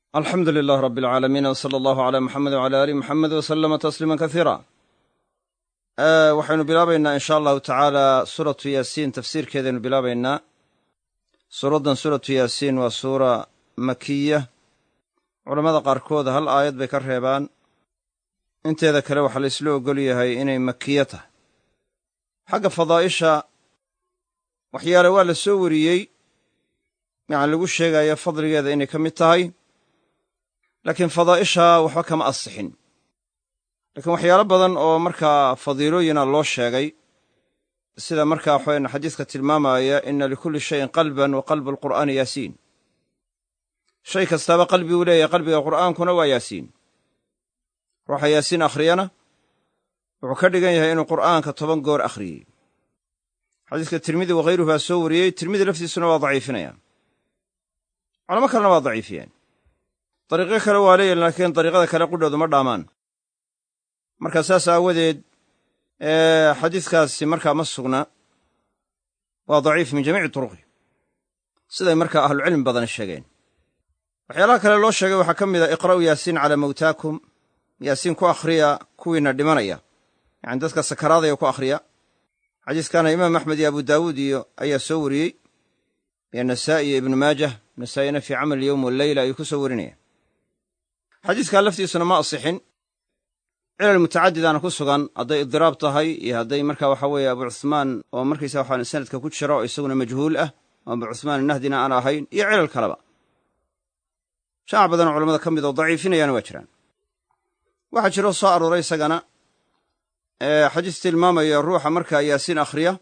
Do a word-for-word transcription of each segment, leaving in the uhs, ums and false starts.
alxamdu lilah rab alcaalamiin w sala allahu calaa muxamed wcala aali muxamed wasalama tasliima kasiira waxaynu bilaabaynaa in sha allahu tacaala suuratu yaasiin tafsiirkeedaynu bilaabaynaa suuraddan suuratu yaasiin waa suura makiya culammada qaarkood hal aayad bay ka reebaan inteeda kale waxaa la isla ogol yahay inay makiya tahay xagga fadaa'isha waxyaale waa la soo wariyey yani lagu sheegaya fadligeeda inay ka mid tahay laakiin fadaa'isha waxba kama asixin laakiin waxyaalo badan oo markaa fadiilooyina loo sheegay sida markaa waxaweyn xadiiska tilmaamaya inna likulli shayin qalban wa qalbu alqur'aani yaasiin shay kastaaba qalbi uu leeyahay qalbiga qur'aankuna waa yaasiin ruuxa yaasiin akhriyana wuxuu ka dhigan yahay inuu qur'aanka toban goor akhriyey xadiiska tirmidi wakhayruhu baa soo wariyey tirmidi laftiisuna waa daciifinayaan culamo kalena waa daciifiyeen dariiqyo kale waa leeyahin laakiin dariiqada kale qudhoodu ma dhaamaan markaa saas aawadeed xadiiskaasi markaa ma sugna waa daciif min jamiici turuqi siday markaa ahlucilmi badan sheegeen waxyaalaha kale loo sheegay waxaa ka mid a iqra'u yaasiin calaa mawtaakum yaasiin ku akhriya kuwiina dhimanaya yacani dadka sakaraadaya ku akhriya xadiiskana imaam axmed iyo abu daawuud iyo ayaa soo wariyey iyo nasaa'i iyo ibnu maajah nasaa'ina fii camal yowm waleyla ayuu ku soo warinaya xadiiskaa laftiisuna ma asixin cilal mutacadidaana ku sugan hadday idiraab tahay iyo hadday markaa waxa weeye abu cuhmaan oo markaysa waxaan sanadka ku jira oo isaguna majhuul ah oo abu cuhmaan nahdina aan ahayn iyo cilal kaleba shaac badanoo culamada ka mid oo daciifinayaana waa jiraan waxaa jiroo soo arooray isagana xadiis tilmaamaya ruuxa markaa yaasiin akhriya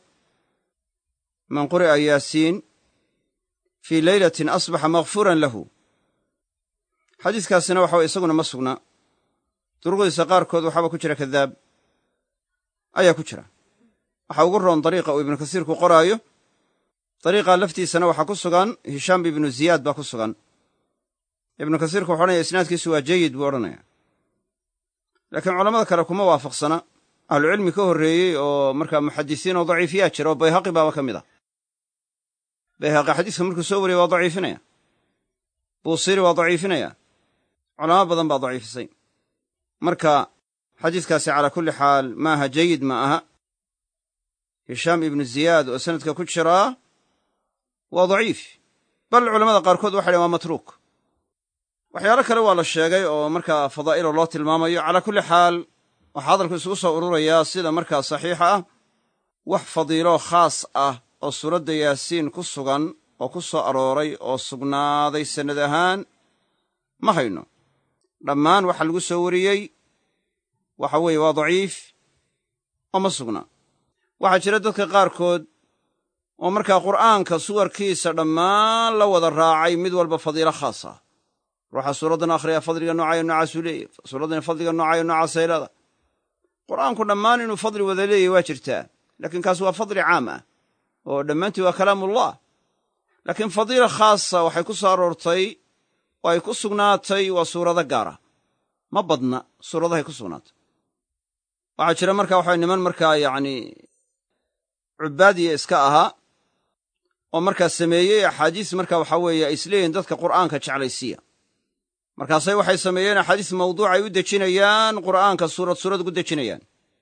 man quri'a yaasiin fii leylatin asbaxa makfuuran lahu xadiiskaasina waxa weye isaguna ma sugna duruqdiisa qaarkood waxaaba ku jira kadaab ayaa ku jira waxaa ugu roon dariiqa uu ibnu kasiirku qoraayo dariiqa laftiisana waxaa ku sugan hishaam ibnu ziyaad baa ku sugan ibnu kasiirku wuxu odhanaya isnaadkiisu waa jayid buu odhanaya laakiin culammada kale kuma waafaqsana ahlucilmi ka horreeyey oo markaa muxadisiin oo daciifiyaa jira oo bayhaqi baaba ka mid ah bayhaqi xadiiska markuu soo wariyey waa daciifinaya buusiri waa daciifinaya culamo badan baa daciifisay marka xadiiskaasi calaa kulli xaal maaha jayid ma aha hishaam ibnu ziyaad oo sanadka ku jiraa waa daciif bal culamada qaarkood waxay dhaheen waa matruuk waxyaalo kale waa la sheegay oo markaa fadaa'ilo loo tilmaamayo calaa kulli xaal waxaa hadalku isugu soo ururayaa sida markaa saxiixa ah wax fadiilo khaas ah oo suuradda yaasiin ku sugan oo ku soo arooray oo sugnaaday sannad ahaan ma hayno dhammaan waxa lagu soo wariyey waxa weeye waa daciif oo ma sugna waxaa jira dadka qaarkood oo markaa qur'aanka suwarkiisa dhammaan la wada raacay mid walba fadiilo khaas ah ruuxa suuraddan akhriya fadliga noocayo noocaasuu leeyahy suuraddani fadliga noocayo noocaasay leedahay qur'aanku dhammaan inuu fadli wada leeyahy waa jirtaa laakiin kaas waa fadli caam ah oo dhammaantii waa kalaamullah laakiin fadiila khaasa waxay ku soo aroortay oo ay ku sugnaatay waa suurado gaara ma badna suuradahay ku sugnaatay waxaa jira markaa waxa niman markaa yacni cubaadiya iska ahaa oo markaa sameeyey axaadiis markaa waxaa weeye ay isleeyihin dadka qur'aanka jeclaysiya markaasay waxay sameeyeen axaadiis mawduucay u dejinayaan qur'aanka suurad suurad ugu dejinayaan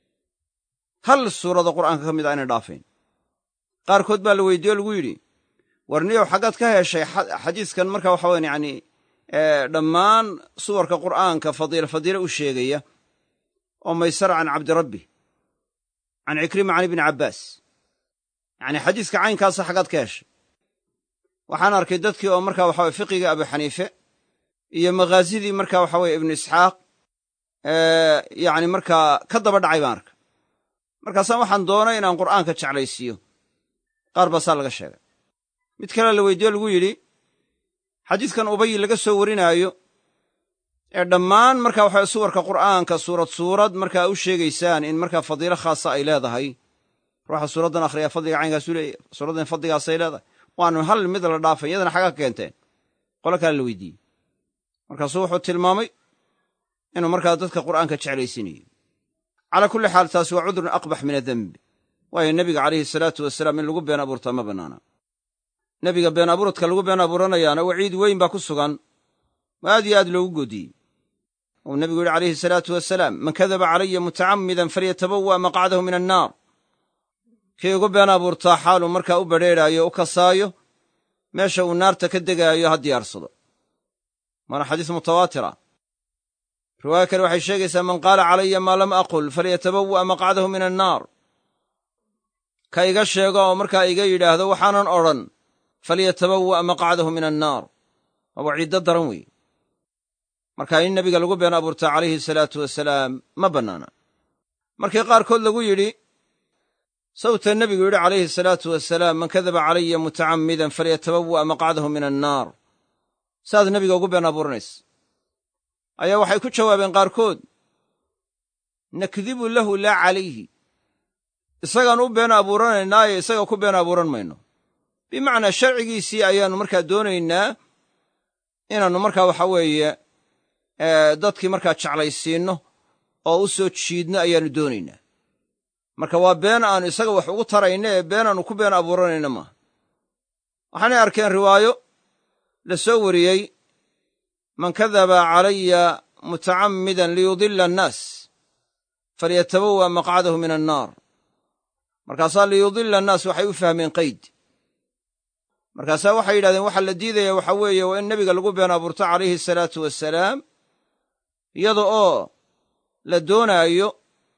hal suurada qur'aanka ka mid a inay dhaafayn qaarkood baa la weydiiye o lagu yidhi warniyow xaggaad ka heshay xadiiskan markaa waxa weyan yacni dhammaan suwarka qur'aanka fadiilo fadiilo u sheegaya oo maysara can cabdirabbi can cikrima can ibni cabbaas yacni xadiiska caynkaasa xaggaad ka heshay waxaan arkay dadkii oo markaa waxa weye fiqiga abu xaniife iyo maghaasidii markaa waxa weye ibnu isxaaq yacni markaa ka daba dhacay baan arkay markaasaan waxaan doonay inaan qur'aanka jeclaysiiyo qaar baa saa laga sheegay mid kale la weydiiyo lagu yidhi xadiiskan ubay laga soo warinaayo ee dhammaan markaa waxaa suwarka qur'aanka suurad suurad markaa u sheegaysaan in markaa fadiilo khaasa ay leedahay ruuxa suuraddan akhriya fadliga caynkaasuu leeyahy suuraddan fadligaasay leedahay waanu hal mid la dhaafay iyadana xagga ka keenteen qolo kale la weydiiyey markaasuu wuxuu tilmaamay inuu markaa dadka qur'aanka jeclaysiinayo calaa kulli xaal taasi waa cudrun aqbax min adembi waayo nebiga calayhi salaatu wasalaam in lagu been abuurtaa ma bannaana nebiga been abuuradka lagu been abuuranayaana waciid weyn baa ku sugan oo aad iyo aad loogu goodiyey uu nebigu yidhi calayhi salaatu wasalaam man kadaba calaya mutacammidan falyatabawa' maqcadahu min annaar kii ugu been abuurtaa xaaluu markaa u badrheedhaayo o u kasaayo meesha uu naarta ka degaayo ha diyaarsado waana xadiis mutawaatira riwaayo kale waxay sheegaysaa man qaala calaya maa lam aqul falyatabawa' maqcadahu min annaar ka iga sheego oo markaa iga yidhaahdo waxaanan odhan falyatabawa' maqcadahu min annaar waa waciiddo daran weeye markaa in nebiga lagu been abuurtaa calayhi salaatu wasalaam ma bannaana markii qaarkood lagu yidhi sawta nebigu yidhi calayhi salaatu wasalaam man kadaba calaya mutacammidan falyatabawa' maqcadahu min annaar saaad nebiga ugu been abuuranaysa ayaa waxay ku jawaabeen qaarkood nakdibu lahu laa calayhi isagaan u been abuuranaynaaye isaga ku been abuuran mayno bimacnaa sharcigiisii ayaannu markaa doonaynaa inaannu markaa waxa weeye dadkii markaa jeclaysiinno oo u soo jiidno ayaannu doonaynaa marka waa been aanu isaga wax ugu tarayna ee been aanu ku been abuuranayna maaha waxaanay arkeen riwaayo la soo wariyey man kadaba calaya mutacammidan liyudilla annaas falyatabawa' maqcadahu min annaar markaasaa liyudilla annaas waxay u fahmeen qayd markaasaa waxay yidhahdeen waxaa la diidaya waxaa weeye waa in nebiga lagu been abuurto calayhi salaatu wasalaam iyada oo la doonaayo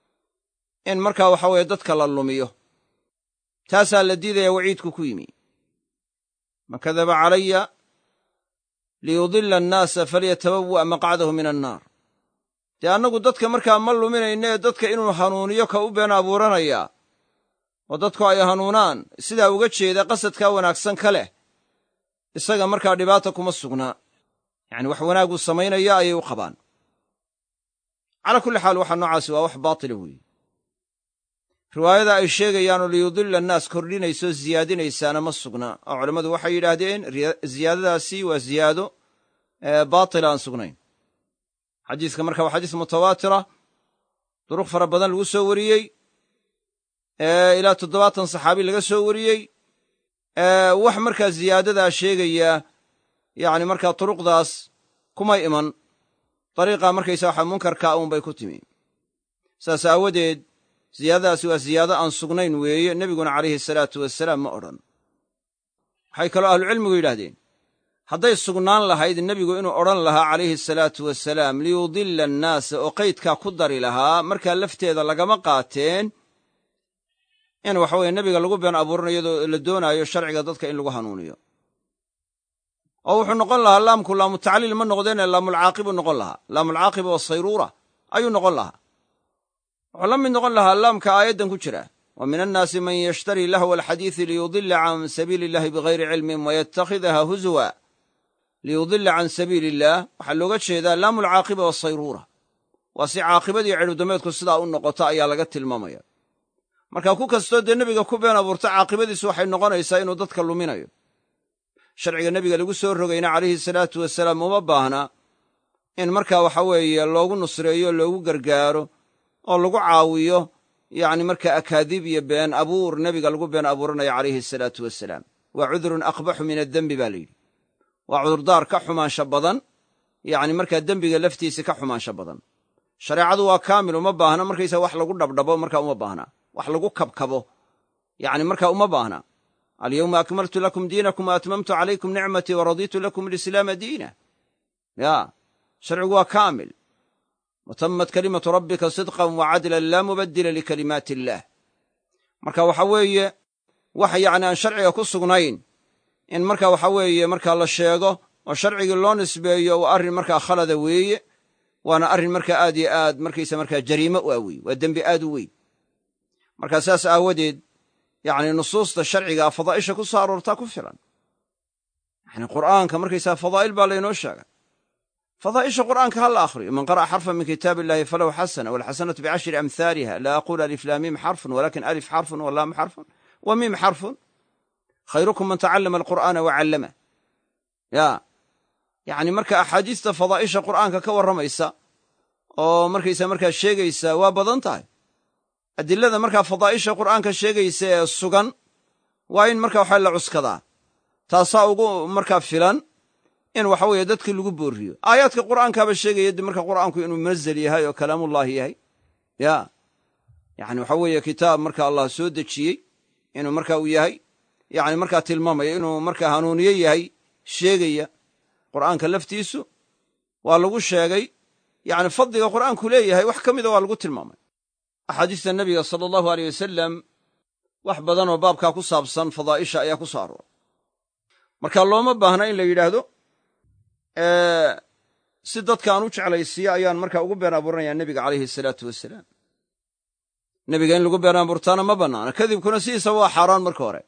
in markaa waxa weeye dadka la lumiyo taasaa la diidaya waciidku ku yimi man kadaba calaya liyudilla annaasa falyatabawa' maqcadahu min annaar dee annagu dadka markaa ma luminayna ee dadka inuu hanuuniyo ka u been abuuranayaa oo dadku ay hanuunaan sidaa uga jeeda qasadkaa wanaagsan ka leh isaga markaa dhibaata kuma sugnaa yacni wax wanaaguu samaynaya ayay u qabaan calaa kulli xaal waxa noocaasi waa wax baatila weeye riwaayada ay sheegayaanoo liyudilla annaas kordhinayso ziyaadinaysaana ma sugna oo culammadu waxay yidhaahdeen ziyaadadaasi waa ziyaado baatila aan sugnayn xadiiska marka waa xadiis mutawaatira duruq fara badan lagu soo wariyey ilaa toddobaatan saxaabi laga soo wariyey wax markaa ziyaadadaa sheegaya yacni markaa turuqdaas kumay iman dariiqa markaysa waxa munkarka uunbay ku timi saas aawadeed ziyaadadaasi waa ziyaado aan sugnayn weeye nebiguna calayhi salaatu wasalaam ma odhan waxay kaloo ahlucilmigu yidhaahdeen hadday sugnaan lahayd nebigu inuu odhan lahaa calayhi salaatu wasalaam liyudilla annaasa oo qaydkaa ku dari lahaa markaa lafteeda lagama qaateen in waxa weeye nebiga lagu been abuuranayo iyadoo la doonaayo sharciga dadka in lagu hanuuniyo oo wuxuu noqon lahaa laamku laamutacliil ma noqdeenee laamulcaaqibu noqon lahaa laamulcaaqiba oo sayruura ayuu noqon lahaa wuxuu la mid noqon lahaa laamka aayaddan ku jira wa min annaasi man yashtari lahwa alxadiisi liyudilla can sabiili illahi bigayri cilmin wayatakhidaha huzuwa liyudilla can sabiili illaah waxaa looga jeedaa laamulcaaqiba oo sayruura waa si caaqibadii cidhibdameedku sidaa u noqota ayaa laga tilmaamaya marka ku kastoo dee nebiga ku been abuurta caaqibadiisu waxay noqonaysaa inuu dadka luminayo sharciga nebiga lagu soo rogayna calayhi salaatu wasalaam uma baahna in markaa waxa weeye loogu nusreeyo loogu gargaaro oo lagu caawiyo yacni markaa akaadiib iyo been abuur nebiga lagu been abuuranayo calayhi salaatu wasalaam waa cudurun aqbaxu min addembi baa layidhi waa cudurdaar ka xumaansho badan yacni markaa dembiga laftiisa ka xumaansho badan shareecadu waa kaamil uma baahna markaysaa wax lagu dhabdhabo markaa uma baahna wax lagu kabkabo yacni markaa uma baahna alyawma akmaltu lakum diinakum wa atmamtu calaykum nicmatii wa raditu lakum alislaama diina ya sharcigu waa kaamil watammat kalimatu rabbika sidqan wa cadlan laa mubaddila likalimaati illaah marka waxa weeye wax yacni aan sharciga ku sugnayn in marka waxa weeye markaa la sheego oo sharcigii loo nisbeeyo waa arrin markaa khalada weeye waana arrin markaa aad iyo aad markaysa markaa jariimo u ah weeye waa dembi aad u weyn markaa saas aawadeed yacni nusuusta sharcigaa fadaa'isha ku soo aroortaa ku filan yacni qur'aanka markaysaa fadaa'il baa laynoo sheegay fadaa'isha qur'aanka ha la akhriyo man qara'a xarfan min kitaabi illahi falahu xasana walxasanatu bicashri amhaaliha laa aqulu alif laa miim xarfun walakin alif xarfun walaamu xarfun wa miim xarfun khayrukum man tacallama alqur'aana wa callama ya yacni marka axaadiista fadaa'isha qur'aanka ka warramaysa oo markaysaa markaa sheegaysa waa badan tahay adilada markaa fadaa'isha qur'aanka sheegaysa ee sugan waa in markaa waxa la cuskadaa taasaa ugu markaa filan in waxa weeye dadkii lagu boorriyo aayaadka qur'aankaaba sheegaya de marka qur'aanku inuu munazal yahay oo kalaamullaahi yahay ya yani waxa weeye kitaab marka allah soo dejiyey inuu marka uu yahay yani markaa tilmaamaya inuu markaa hanuuniye yahay sheegaya qur'aanka laftiisu waa lagu sheegay yani fadliga qur'aanku leeyahay wax ka mida waa lagu tilmaamay axaadiista nebiga sala allahu aleyh wasalam wax badan oo baabkaa ku saabsan fadaa'isha ayaa ku soo arooray marka looma baahna in la yidhaahdo si dadka aan u jeclaysiiyo ayaan markaa ugu been abuuranayaa nebiga calayhi salaatu wasalaam nebiga in lagu been abuurtaana ma bannaana kadibkuna sidiisa waa xaaraan marka hore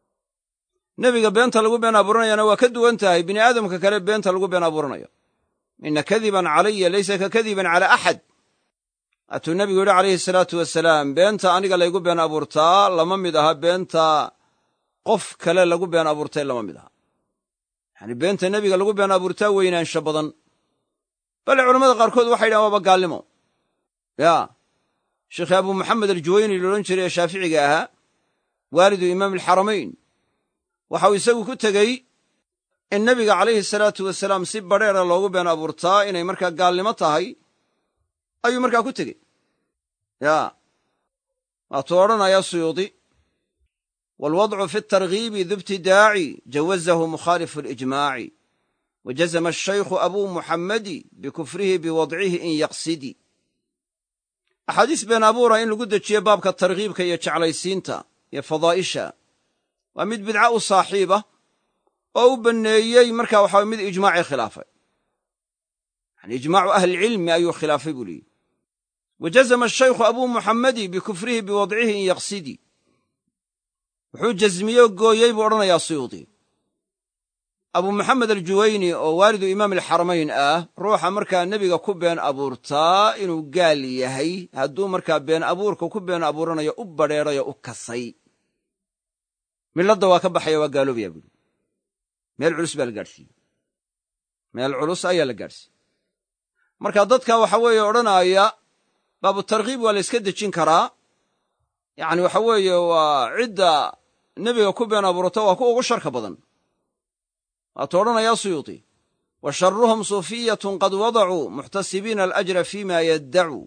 nebiga beenta lagu been abuuranayana waa ka duwan tahay bini aadamka kale beenta lagu been abuuranayo ina kadiban calaya laysa ka kadiban calaa axad atuu nebigu yidhi calayhi salaatu wasalaam beenta aniga laygu been abuurtaa lama mid aha beenta qof kale lagu been abuurtay lama mid aha yani beenta nebiga lagu been abuurtaa weynaansha badan bale culammada qaarkood waxay yidhahan waaba gaalnimo ya sheekhi abu moxamed aljuwayni loodhan jiray ee shaaficiga ahaa waalidu imaam alxaramayn waxau isagu ku tegey in nebiga calayhi salaatu wasalaam si badheera loogu been abuurtaa inay markaa gaalnimo tahay ayuu markaa ku tegey ya waatuu odhanayaa suyuudi waalwadcu fi اtarghiibi dubtidaaci jawazahu mukhaalifu اlijmaaci wajazama ashaykhu abuu muxammadi bikufrihi biwadcihi in yaqsidi axaadiis been abuura in lagu dejiyo baabka targhiibka iyo jeclaysiinta iyo fadaa'isha waa mid bidca u saaxiiba oo u banneeyey markaa waxaa mid ijmaacii khilaafay yani ijmaacu ahlilcilmi ayuu khilaafay buu leeyihi wajazama ashaykhu abuu muxammadi bikufrihi biwadcihi in yaqsidi wuxuu jazmiye gooyey buu odhanayaa suyuudi abuu moxamed aljuwayni oo waalidu imaam alxaramayn ah ruuxa markaa nebiga ku been abuurtaa inuu gaal yahay hadduu markaa been abuurka ku been abuuranayo u badheerayo u kasay milladda waa ka baxaya waa gaaloobaya buuri meel culus baa la gaadhsiiyey meel culus ayaa la gaadhsiiyey marka dadka waxa weeye odhanaaya baabu targhiib waa la yska dejin karaa yacni waxa weeye waa cidda nebiga ku been abuurata waa ku ugu sharka badan waatuu odhanayaa suyuuti wa sharuhum suufiyatun qad wadacuu muxtasibiina alajra fima yaddacuu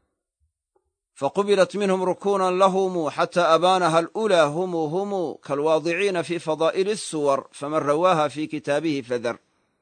faqubilat minhum rukuunan lahumu xata abaanaha alulaa humu humu kaalwaadiciina fi fadaa'ili الsuwar faman rawaaha fi kitaabihi fadar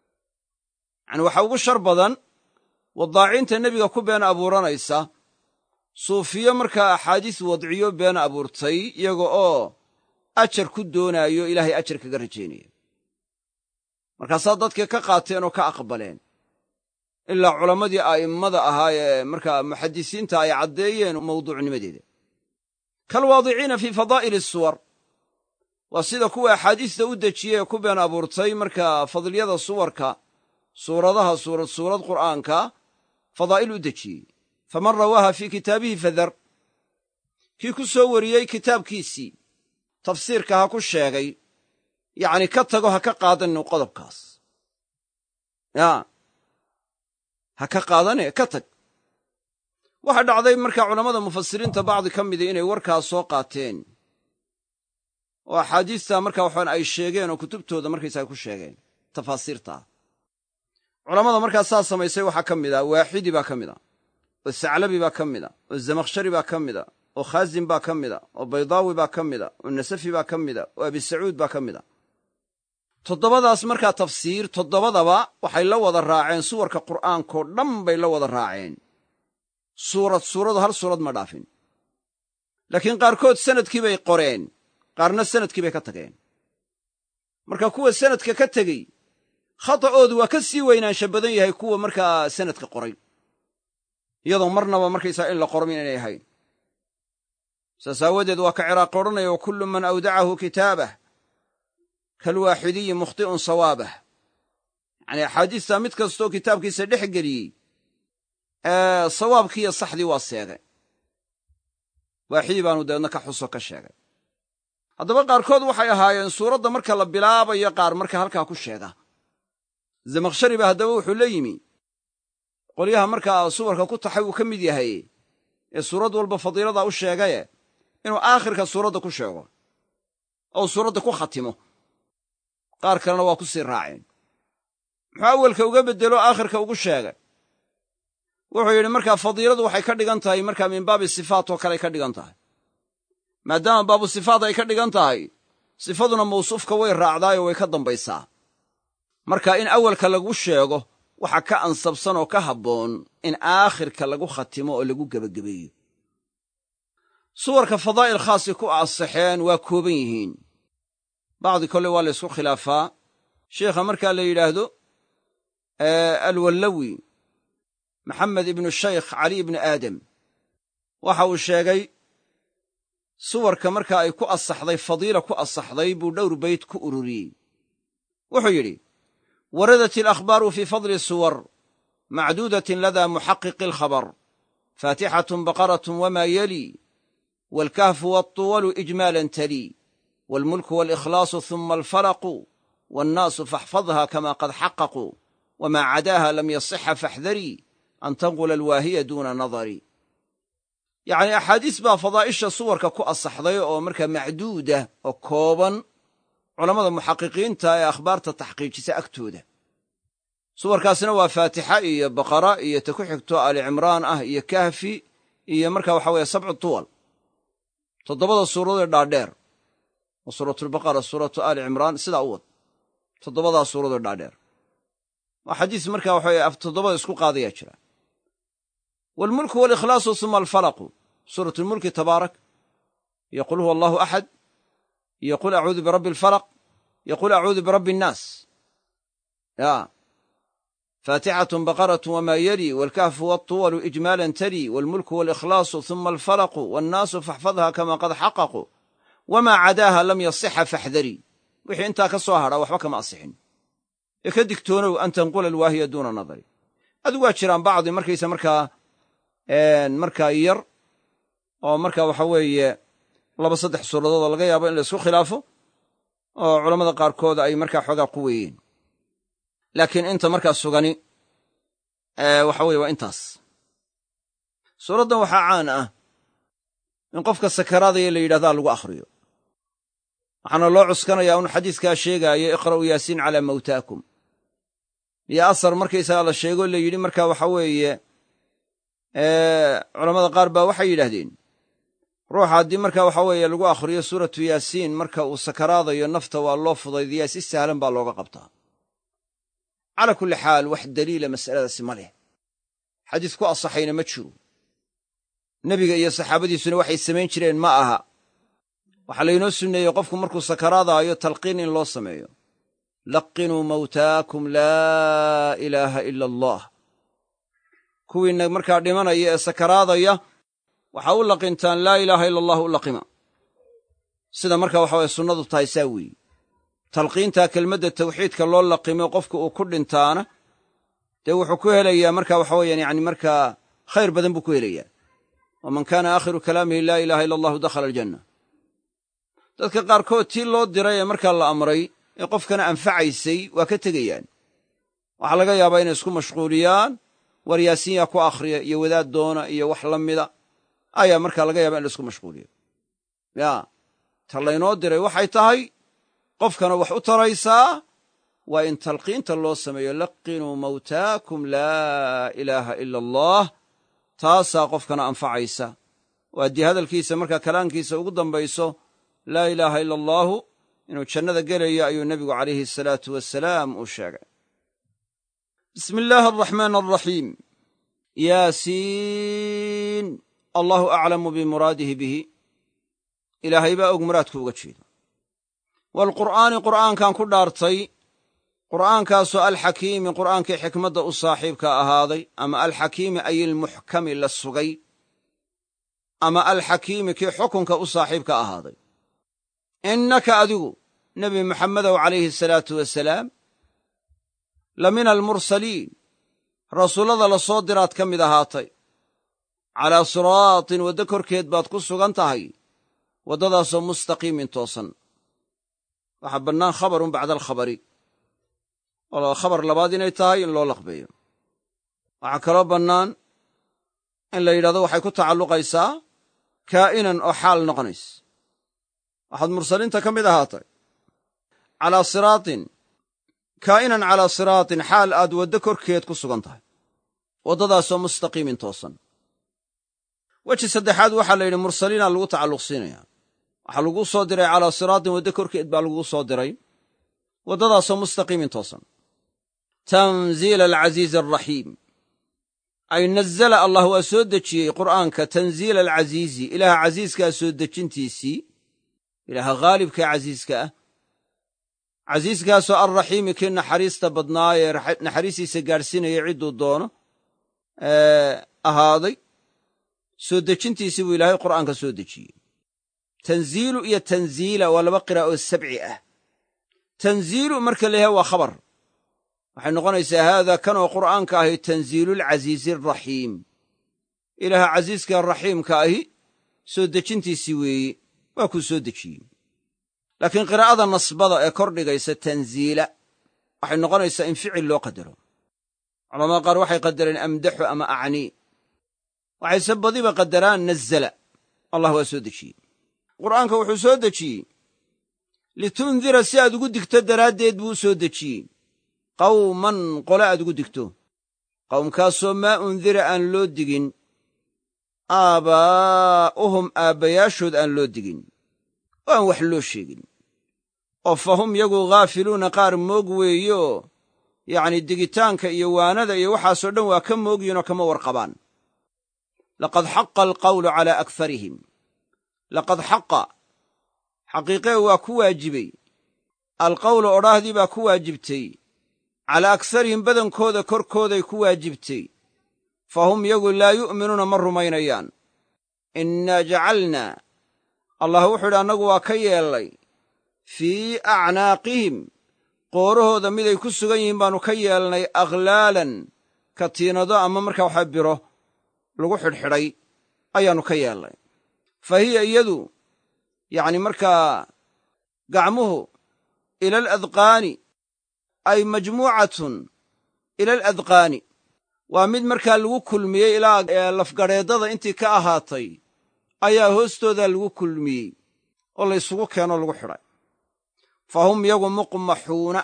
yani waxa ugu shar badan wadaacinta nebiga ku been abuuranaysa suufiyo markaa axaadiis wadciyo been abuurtay iyaga oo ajar ku doonaayo ilaahay ajar kaga rajaynaya markaasaa dadkii ka qaateen oo ka aqbaleen ilaa culammadii a'immada ahaa ee markaa muxadisiinta ay caddeeyeen mawduucnimadeeda kaalwaadiciina fii fadaa'ili suwar waa sida kuwa axaadiista u dejiyey ee ku been abuurtay markaa fadliyada suwarka suuradaha suurad suurad qur'aanka fadaa'il u dejiyey faman rawaaha fii kitaabihi fadar kii ku soo wariyey kitaabkiisii tafsiirka ha ku sheegay yacni ka tago ha ka qaadanin qodobkaas ya ha ka qaadane ka tag waxa dhacday markaa culammada mufasiriinta bacdi ka mida inay warkaas soo qaateen oo axaadiista markaa waxaan ay sheegeen oo kutubtooda markaysaga ku sheegeen tafaasiirtaa culammada markaa saa samaysay waxaa ka mid a waaxidi baa ka mid a oo saclabi baa ka mid a oo zamakhshari baa ka mid a oo khaazin baa ka mid a oo baydaawi baa ka mid a oo nasafi baa ka mid a oo abisacuud baa ka mid a toddobadaas markaa tafsiir toddobadaba waxay la wada raaceen suwarka qur'aankao dhan bay la wada raaceen suurad suuradu hal suurad ma dhaafin laakiin qaarkood sanadkii bay qoreen qaarna sanadkii bay ka tageen marka kuwa sanadka ka tegey khata'oodu waa ka sii weynaansha badan yahay kuwa markaa sanadka qoray iyadoo marnaba markaysaa in la qoro inaynay ahayn saas aawadeed waa ka ciraaqi odhanaya wa kullu man awdacahu kitaabah kalwaaxidiyi mukhti'un sawaabah yacnii axaadiistaa mid kastoo kitaabkiisa dhex geliyey ee sawaabkiiyo saxdii waa seegay waaxidi baanu dabeedna ka xuso ka sheegay haddaba qaarkood waxay ahaayeen suuradda marka la bilaabayo qaar marka halkaa ku sheega zamakhshari ba haddaba wuxuu la yimi qolyaha markaa suwarka ku taxay uu ka mid yahay ee suurad walba fadiilada u sheegaye inuu aakhirka suuradda ku sheego oo suuradda ku khatimo qaar kalena waa ku sii raaceen muxuu awelka uga beddelo aakhirka ugu sheegay wuxuu yidhi markaa fadiiladu waxay ka dhigan tahay markaa min baabi sifaat oo kaley ka dhigan tahay maadaama baabu sifaat ay ka dhigan tahay sifaduna mawsuufka way raacdaayoo way ka dambaysaa marka in awelka lagu sheego waxa ka ansabsan oo ka habboon in aakhirka lagu khatimo oo lagu gebagabeeyo suwarka fadaa'il khaasi ku asaxeen waa kooban yihiin bacdi kolle waa la ysku khilaafaa sheikha markaa la yidhaahdo alwallawi maxamed ibnu shaykh cali ibnu aadam waxa uu sheegay suwarka markaa ay ku asaxday fadiila ku asaxday buu dhowr bayd ku ururiyey wuxuu yidhi waradat alakhbaaru fii fadli suwar macduudatin ladaa muxaqiqi alkhabar faatixatun baqaratun wamaa yali waalkahfu waatuwalu ijmaalan tali waalmulku waalikhlaasu huma alfalaqu waannaasu faxfadha kama qad xaqaquu wamaa cadaaha lam yasixa faxdarii an tanqula alwaahiya duuna nadari yacni axaadiis baa fadaa'isha suwarka ku asaxday oo markaa macduuda oo kooban culammada muxaqiqiinta ee akhbaarta taxqiijisa agtooda suwarkaasina waa faatixa iyo baqara iyo ta ku xigto alicimraan ah iyo kahfi iyo markaa waxa weeye sabcu tuwal toddobada suuradood dhaadheer oo suuratulbaqara suuratu aali cimraan sidaa u wad toddobadaa suuradood dhaadheer waa xadiis markaa waxa weye toddobada isku qaadayaa jira waalmulku waalikhlaasu huma alfalaqu suuratulmulki tabaarak iyo qul huwa allahu axad iyo qul acuudu birabbi alfalaq iyo qul acuudu birabbi annaas ya faatixatun baqaratun wamaa yali waalkahfu waatuwalu ijmaalan tali waalmulku waalikhlaasu huma alfalaqu waannaasu faxfadha kama qad xaqaquu wamaa cadaaha lam yasixa faxdarii wixii intaa ka soo hadhaa waxba kama asixin ee ka digtoonow an tanqula alwaahiya duuna nadari adigu waa jiraan bacdi markaysa markaa markaa yar oo markaa waxa weeye laba saddex suuradoodoo laga yaabo in la isku khilaafo oo culammada qaarkood ay markaa xoogaa ku weeyeen laakiin inta markaa sugani waxa weye waa intaas suuraddan waxaa caan ah in qofka sakaraadaya la yidhahdaa lagu akhriyo waxaana loo cuskanayaa un xadiiskaa sheegaayo iqra'uu yaasiin calaa mawtaakum iyo asar markaysagaa la sheego la yidhi markaa waxa weeye culammada qaar baa waxay yidhaahdeen ruuxa haddii markaa waxa weeye lagu akhriyo suuratu yaasiin marka uu sakaraadayo nafta waa loo fudaydiyaa si sahlan baa looga qabtaa calaa kulli xaal wax daliila mas'aladaasi ma leh xadiis ku asaxayna ma jiro nebiga iyo saxaabadiisuna waxay samayn jireen ma aha waxaa laynoo sunneeyey qofku markuu sakaraadaayo talqiin in loo sameeyo laqinuu mawtaakum laa ilaaha ila allah kuwiinna markaa dhimanaya ee sakaraadaya waxaa u laqintaan laa ilaaha ila allah u laqima sida markaa waxa waye sunnadu tahay saa weeye talqiintaa kelmadda tawxiidka loo laqimo qofka uu ku dhintaana dee wuxuu ku helayaa markaa waxa weeyaan yani markaa khayr badan buu ku helayaa waman kaana aakhiru kalaamihi laa ilaaha ila allahu dakhala aljanna dadka qaarkood tii loo diray ee markaa la amray ee qofkana anfacaysay waa ka tegayaan waxaa laga yaabaa inay isku mashquuliyaan war yaasiin yaa ku akhriya iyo wadaad doona iyo wax la mida ayaa markaa laga yaabaa in la isku mashquuliyo yaa ta laynoo diray waxay tahay qofkana wax u taraysaa waa in talqiinta loo sameeyo laqinuu mawtaakum laa ilaaha ila allah taasaa qofkana anfacaysa oo haddii hadalkiisa markaa kalaankiisa ugu dambayso laa ilaaha ila allaahu inuu jannada gelayo ayuu nebigu calayhi asalaatu wasalaam uu sheegay bismi illaahi araxmaan araxiim yaasiin allahu aclamu bimuraadihi bihi ilaahay baa og muraadku uga jeedo waalqur'aani qur'aankan ku dhaartay qur'aankaasoo alxakiimi qur'aankii xikmadda u saaxiibka ahaaday ama alxakiimi ay ilmuxkami la sugay ama alxakiimi kii xukunka u saaxiibka ahaaday innaka adigu nebi muxammedow calayhi asalaatu wasalaam la mina almursaliin rasuullada la soo diraad ka mid ahaatay calaa siraatin waddo korkeed baad ku sugan tahay waddadaasoo mustaqiimin toosan waxaa bannaan khabarun bacda alkhabari oo khabar labaad inay tahay in loo laqbeeyo waxaa kaloo bannaan in la yidhahdo waxay ku tacalluqaysaa kaa'inan oo xaal noqonays waxaad mursaliinta ka mid ahaatay calaa siraatin kaa'inan calaa siraatin xaal aad waddo korkeed ku sugan tahay waddadaasoo mustaqiimin toosan weji saddexaad waxaa la yidhi mursaliina lagu tacalluq siinaya waxaa laguu soo diray calaa siraatin waddo korkeed baa laguu soo diray waddadaasoo mustaqiimin toosan tanziila alcasiizi alraxiim ay nazala allah waa soo dejiyey qur'aanka tanziila alcasiizi ilaaha casiiskaa soo dejintiisii ilaaha haalibka ee casiiska ah casiiskaasoo alraxiimi kii naxariista badnaa ee naxariistiisa gaadhsiinaya cidduu doono ahaaday soo dejintiisii buu ilaahay qur'aanka soo dejiyey tanziilu iyo tanziila waa laba qiraa'o sabci ah tanziilu marka la yahay waa khabar waxay noqonaysaa haadaa kanoo qur'aanka ahi tanziilulcasiizi alraxiim ilaaha casiiska raxiimka ahi soo dejintiisii weeye waa kuu soo dejiyey laakiin qiraa'ada nasbada ee kor dhigaysa tanziila waxay noqonaysaa in ficil loo qadaro culamada qaar waxay qadareen amdaxu ama acnii waxayse badiba qadaraan nazala allah waa soo dejiyey qur'aanka wuxuu soo dejiyey litundira si aad ugu digto daraaddeed buu u soo dejiyey qawman qole aad ugu digto qowmkaasoo maa undira aan loo digin aabaa'uhum aabbayaashood aan loo digin oo aan wax loo sheegin oo fahum yagu khaafiluuna qaar moog weeyo yacnii digitaanka iyo waanada iyo waxaasoo dhan waa ka moogyiinoo kama warqabaan laqad xaqa alqawlu calaa akarihim laqad xaqa xaqiiqee waa ku waajibay alqawlu odhaahdii baa ku waajibtay calaa akarihim badankooda korkooday ku waajibtay fahum yagu laa yu'minuuna ma rumaynayaan innaa jacalnaa allah wuxuu idhi annagu waa ka yeellay fii acnaaqihim qoorahooda miday ku sugan yihiin baannu ka yeelnay akhlaalan katiinado ama markaa waxa biro lagu xidhxidhay ayaannu ka yeelnay fa hiya iyadu yacni markaa gacmuhu ila aladqaani ay majmuucatun ila aladqaani waa mid markaa lagu kulmiyey ilaa lafgadheeddada intii ka ahaatay ayaa hoostoodaa lagu kulmiyey oo laysugu keenoo lagu xidhay fa hum yagu muqmaxuuna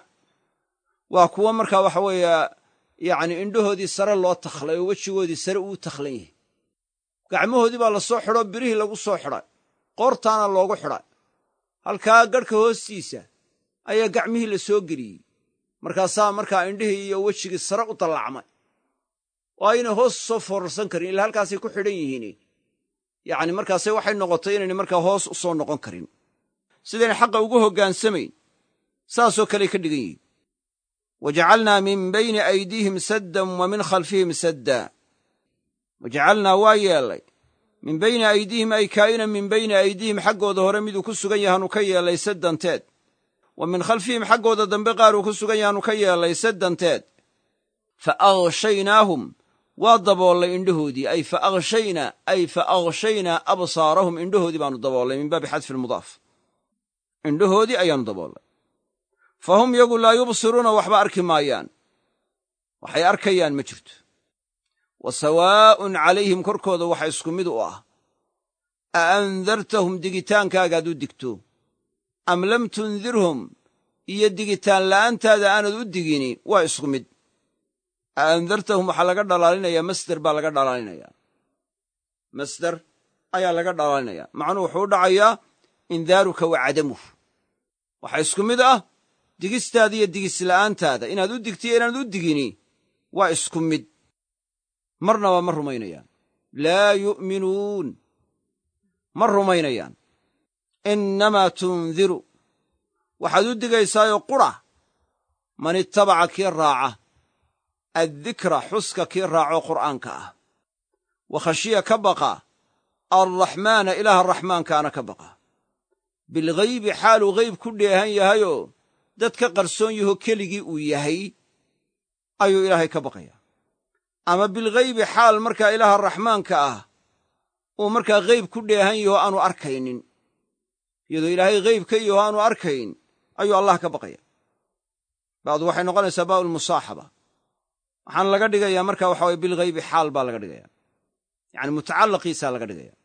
waa kuwo markaa waxa weeye yacni indhahoodii sare loo takhlay oo wejigoodii sare uu takhlan yahay gacmahoodii baa la soo xidhoo birihii lagu soo xidhay qoortaana loogu xidhay halkaa gadhka hoostiisa ayaa gacmihii la soo geliyey markaasaa markaa indhihii iyo wejigii sare u dallacmay oo aynay hoos soo foorarsan karin ilaa halkaasay ku xidhan yihiin yacni markaase waxay noqotay inaynay markaa hoos u soo noqon karin sidaynay xaqa ugu hoggaansamayn saasoo kaley ka dhigan yihin wajacalnaa min bayni aydiihim saddan wa min khalfihim sadda wajacalnaa waa yeellay min bayni aydiihim ay kaa'inan min bayni aydiihim xaggooda hore miduu ku sugan yahaanu ka yeellay saddanteed wa min khalfihim xaggooda dambe qaar uu ku sugan yahaanu ka yeellay saddanteed fa aghshaynaahum waa daboollay indhahoodii ay fa aghshaynaa ay fa aghshaynaa absaarahum indhahoodii baannu daboollay min baabi xadfi almudaaf indhahoodii ayaannu daboollay fa hum yagu laa yubsiruuna waxba arki maayaan waxay arkayaan ma jirto wa sawaa'un calayhim korkooda waxa isku mid u ah a andartahum digitaankaagaad u digto am lam tundirhum iyo digitaan la'aantaada aanad u digini waa isku mid a andartahum waxaa laga dhalaalinayaa masder baa laga dhalaalinayaa masder ayaa laga dhalaalinayaa macnuhu wuxuu u dhacayaa indaaruka wa cadamuh waxaa isku mid ah digistaada iyo digisla'aantaada inaad u digtiyo inaanad u digini waa isku mid marnaba ma rumaynayaan laa yu'minuun ma rumaynayaan innamaa tundiru waxaad u digaysaayoo qura man ittabaca kii raaca addikra xuska kii raacoo qur'aanka ah wa khashiya ka baqa alraxmaana ilaaha raxmaankaana ka baqa bilghaybi xaaluu hayb ku dheehan yahayoo dad ka qarsoon yaho keligii uu yahay ayuu ilaahay ka baqayaa ama bilghaybi xaal markaa ilaaha raxmaanka ah uu markaa hayb ku dheehan yaho aanu arkaynin iyadoo ilaahay hayb ka yaho aanu arkayn ayuu allah ka baqaya bacdu waxay noqonaysaa baa'ulmusaaxaba waxaana laga dhigayaa markaa waxa waye bilghaybi xaal baa laga dhigaya yacani mutacalliqiisaa laga dhigaya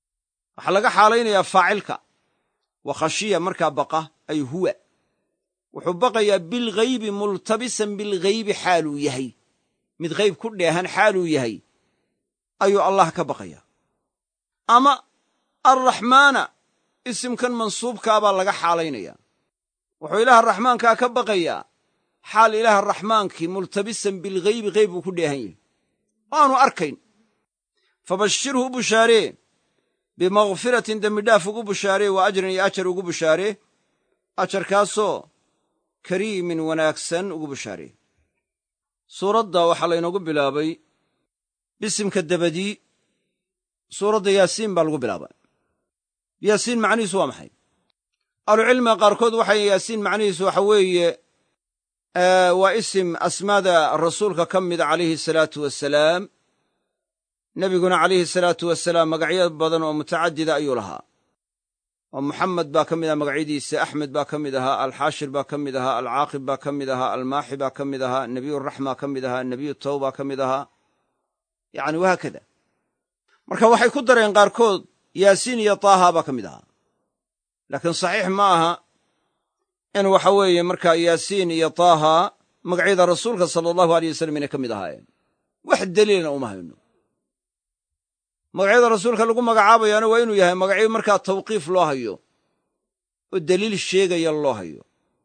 waxaa laga xaalaynayaa faacilka wa khashiya markaa baqa ay huwa wuxuu baqayaa bilghaybi multabisan bilghaybi xaaluu yahay mid hayb ku dheehan xaaluu yahay ayuu allah ka baqayaa. ama arraxmaana isimkan mansuubkaa baa laga xaalaynayaa, wuxuu ilaaha raxmaankaa ka baqayaa xaal ilaaha raxmaankii multabisan bilghaybi hayb uu ku dheehan yahay oo aanu arkayn. fabashirhu u bushaaree bimaghfiratin dembidhaaf ugu bushaaree wa ajrin iyo ajar ugu bushaaree, ajarkaasoo kariimin wanaagsan ugu bushaaree. suuradda waxaa laynoogu bilaabay bisimka dabadii suuradda yaasiin baa lagu bilaabay. yaasiin macnihiisu waa maxay? ahlucilmiga qaarkood waxay yaasiin macnihiisu waxa weeye waa isim asmaada rasuulka ka mida calayhi salaatu wasalaam. nebiguna calayhi salaatu wasalaam magacyo badan oo mutacadida ayuu lahaa, oo muxamed baa ka mid aha magacyadiisa, axmed baa ka mid ahaa, alxaashir baa ka mid ahaa, alcaaqib baa ka mid ahaa, almaaxi baa ka mid ahaa, nebiyuraxma ka mid ahaa, nebiyu tawba ka mid ahaa, yacni wahaakada. marka waxay ku dareen qaarkood yaasiin iyo taaha baa ka mid ahaa, laakiin saxiix ma aha in waxa weeye markaa yaasiin iyo taaha magacyada rasuulka sala allahu aleyh wasalam inay ka mid ahaayeen. wax daliilna uma hayno. magacyada rasuulka lagu magacaabayaana waa inuu yahay magacyo markaa tawqiif loo hayo oo deliil sheegaya loo hayo.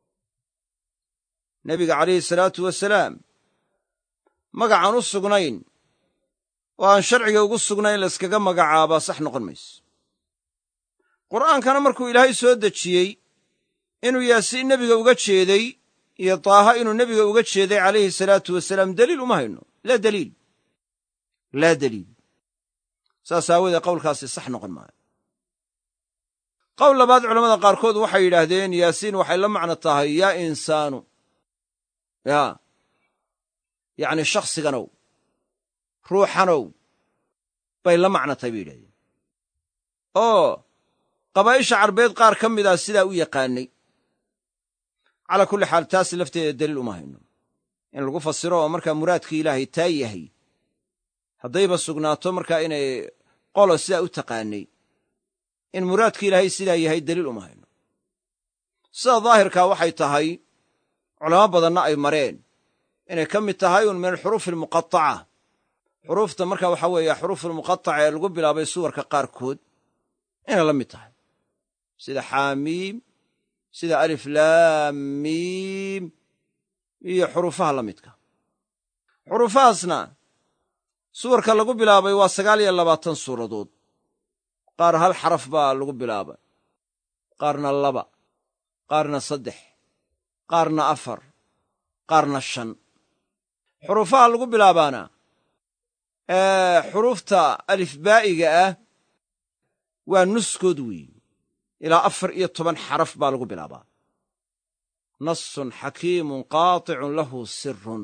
nebiga calayhi salaatu wasalaam magacaan u sugnayn oo aan sharciga ugu sugnayn layskaga magacaabaa sax noqon mayso. qur'aankana markuu ilaahay soo dejiyey inuu yaasiin nebiga uga jeeday iyo taaha inuu nebiga uga jeeday calayhi salaatu wasalaam deliil uma hayno. laa deliil laa deliil saas aawoodee qowlkaasi sax noqon maayo. qowl labaad culammada qaarkood waxay yidhaahdeen yaasiin waxay la macno tahay yaa insaanu, yaa yacni shakhsiganow, ruuxanow bay la macno tahay bay yidhahdeen, oo qabaa'isha carbeed qaar ka mid ah sidaa u yaqaanay. calaa kulli xaal taas lafteeda deliil uma hayno in lagu fasiro oo markaa muraadkii ilaahay taa yahay haddayba sugnaato markaa inay qolo sidaa u taqaanay, in muraadka ilaahay sidaa yahay deliil uma hayno. sida daahirkaa waxay tahay culamo badanna ay mareen inay ka mid tahay un min alxuruufi almuqataca, xuruufta marka waxaa weeye xuruufulmuqataca ee lagu bilaabay suwarka qaarkood inay la mid tahay, sida xaamiim, sida alif laamiim iyo xuruufaha la midka. xuruufahaasna suwarka lagu bilaabay waa sagaal iyo labaatan suuradood. qaar hal xaraf baa lagu bilaabay, qaarna laba, qaarna saddex, qaarna afar, qaarna shan. xuruufaha lagu bilaabaana ee xuruufta alifbaa'iga ah waa nuskood weeye, ilaa afar iyo toban xaraf baa lagu bilaabaa. nasun xakiimun qaaطicun lahu sirun,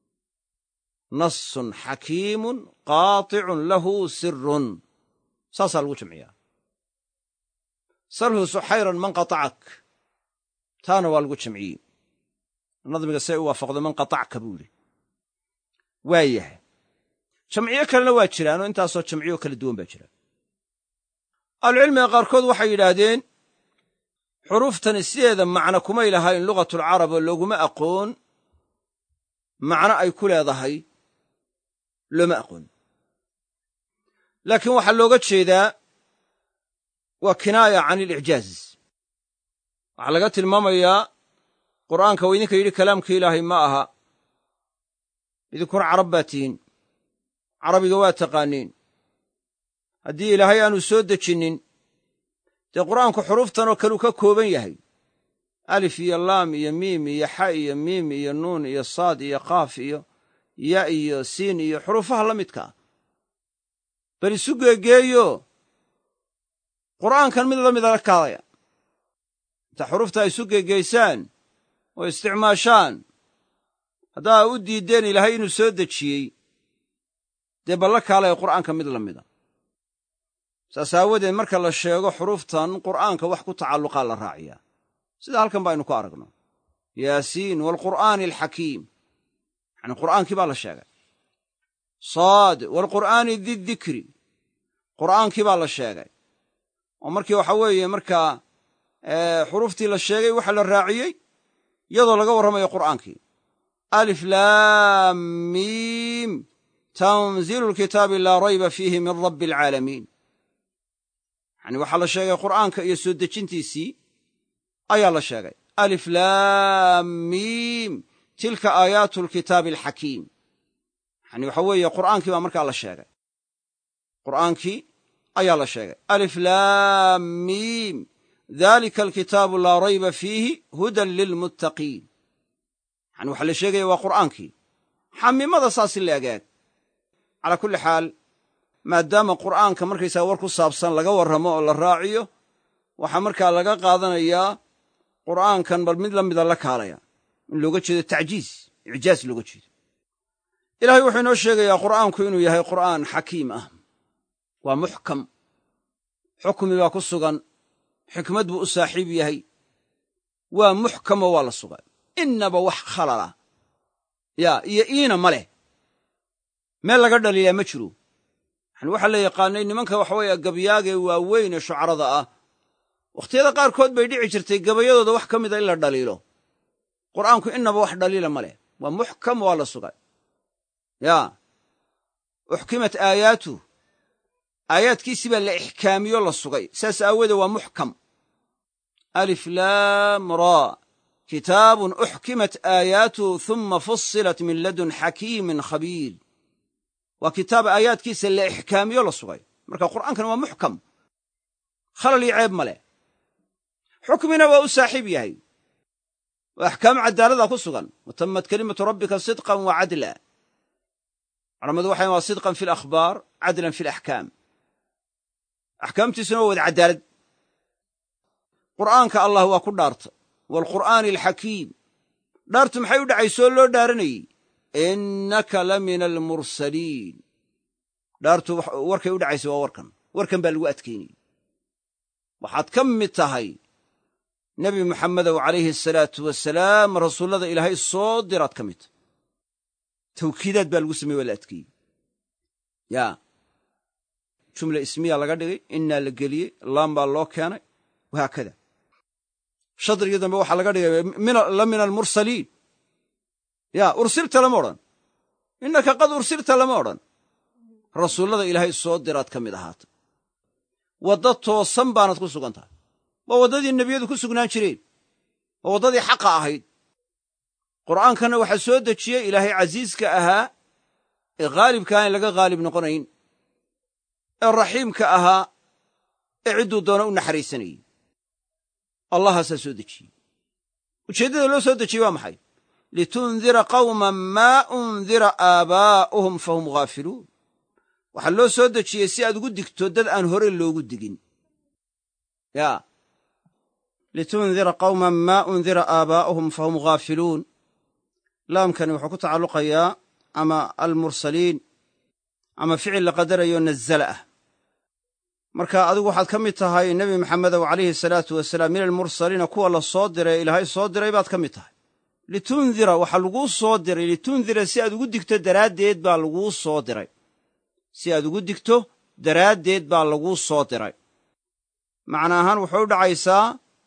nasun xakiimun qaaطicun lahu sirun, saasaa lagu jamciyaa. salhu suxayran man qaطacak, taana waa lagu jamciyey. nadmiga say u waafaqdo man qaطacka buu yidhi. waa yahay jamciyo kalena waa jiraanoo intaasoo jamciyo kala duwan baa jira. ahlucilmiga qaarkood waxay yidhaahdeen xuruuftani sideeda macno kumay lahayn lugatulcarab oo looguma aqoon macno ay ku leedahay looma aqoon, laakiin waxaa looga jeedaa waa kinaaya can ilicjaaz. waxaa laga tilmaamayaa qur'aanka waa idinka yidhi kalaamka ilaahay ma aha, idinkuna carab baa tihiin, carabiga waa taqaaniin. haddii ilaahay aanu soo dejinnin dee qur'aanku xuruuftanoo kaleu ka kooban yahay, alif iyo laam iyo miim iyo xa iyo miim iyo nuun iyo saad iyo qaaf iyo ya iyo siin iyo xuruufaha la midkaa. bal isu geegeeyo qur'aankan mid la mida la kaadaya. inta xuruufta isu geegeysaan oo isticmaashaan, haddaa u diiddeen ilaahay inuu soo dejiyey, dee balla kaalaya qur'aanka mid la mida. saas aawadeed marka la sheego xuruuftan qur'aanka wax ku tacalluqaa la raaciyaa, sida halkan baynu ku aragno yaasiin waalqur'aani alxakiim, yacni qur'aankii baa la sheegay. saad waalqur'aani didikri, qur'aankii baa la sheegay. oo markii waxa weeye markaa xuruuftii la sheegay waxa la raaciyey iyadoo laga warramayo qur'aankii alif laam miim tanziilu lkitaabi laa rayba fiihi min rabbi alcaalamiin yani waxaa la sheegay qur'aanka iyo soo dejintiisii ayaa la sheegay alif laam miim tilka aayaatu lkitaabi alxakiim yani waxa weeye qur'aankii baa markaa la sheegay qur'aankii ayaa la sheegay alif laam miim dalika alkitaabu laa rayba fiihi hudan lilmuttaqiin yani waxaa la sheegaya waa qur'aankii xamimada saasi la egaag calaa kulli xaal maadaama qur'aanka markaysaga war ku saabsan laga warramo oo la raaciyo waxaa markaa laga qaadanayaa qur'aankan bal mid la mida la kaalaya in looga jeedo tacjiiz icjaaz looga jeedo ilaahay wuxuu inoo sheegayaa qur'aanku inuu yahay qur'aan xakiim ah waa muxkam xukmi baa ku sugan xikmad buu u saaxiib yahay waa muxkamo waa la sugan innaba wax khalala yaa iyo iina ma leh meel laga dhaliilaa ma jiro yani waxaa la yaqaanay nimanka waxa weeye gabyaagee waaweyn ee shucarada ah wakhtiyada qaarkood bay dhici jirtay gabayadooda wax ka mida in la dhaliilo qur'aanku innaba wax dhaliila ma leh waa muxkam waa la sugan yaa uxkimat aayaatu aayaadkiisii baa la ixkaamiyo la sugay saas aawoodee waa muxkam alif laam raa kitaabun uxkimat aayaatuhu humma fussilat min ladun xakiimin khabiir waa kitaab aayaadkiisa la ixkaamiyo la sugay marka qur'aankana waa muxkam khalal iyo ceeb ma leh xukmina waa u saaxiib yahay oo axkaam cadaalada ku sugan watammat kelimatu rabbika sidqan wa cadla culammadu waxay waa sidqan fi alakhbaar cadlan fi alaxkaam axkaamtiisuna waa wada cadaalad qur'aanka allah waa ku dhaarta waalqur'aani alxakiim dhaartu maxay u dhacaysoo loo dhaaranayey innaka la mina almursaliin dhaartu warkay u dhacaysa waa warkan warkan baa lagu adkaynayey waxaad ka mid tahay nebi muxamedow calayhi asalaatu wasalaam rasuullada ilaahay soo diraad ka mid tahay tawkiidaad baa lagu sameye waa la adkeeyey yaa jumla ismiya laga dhigay innaa la geliyey laam baa loo keenay wahaakada shadrigii dambe waxaa laga dhigay la mina almursaliin yaa ursilta lama odhan innaka qad ursilta lama odhan rasuullada ilaahay soo diraad ka mid ahaata wadda toosan baanad ku sugan tahay waa waddadii nebiyadu ku sugnaan jireen waa waddadii xaqa ahayd qur'aankanna waxaa soo dejiyey ilaahay casiiska ahaa ee khaalibka aan laga khaalib noqonayn ee raxiimka ahaa ee cidduu doona u naxariisanayey allahaasaa soo dejiyey ujeeddada loo soo dejiyey waa maxay litundira qawman maa undira aabaa'uhum fahum ghaafiluun waxaa loo soo dejiyey si aad ugu digto dad aan hore loogu digin yaa litundira qawman maa undira aabaa'uhum fahum ghaafiluun laamkani wuxuu ku tacalluqayaa ama almursaliin ama ficil la qadarayo nazala ah marka adigu waxaad ka mid tahay nebi maxamedow calayhi salaatu wasalaam min almursaliina kuwa la soo diray ee ilaahay soo diray baad ka mid tahay litundira waxaa laguu soo diray litundira si aad ugu digto daraaddeed baa laguu soo diray si aad ugu digto daraaddeed baa laguu soo diray macna ahaan wuxuu u dhacaysaa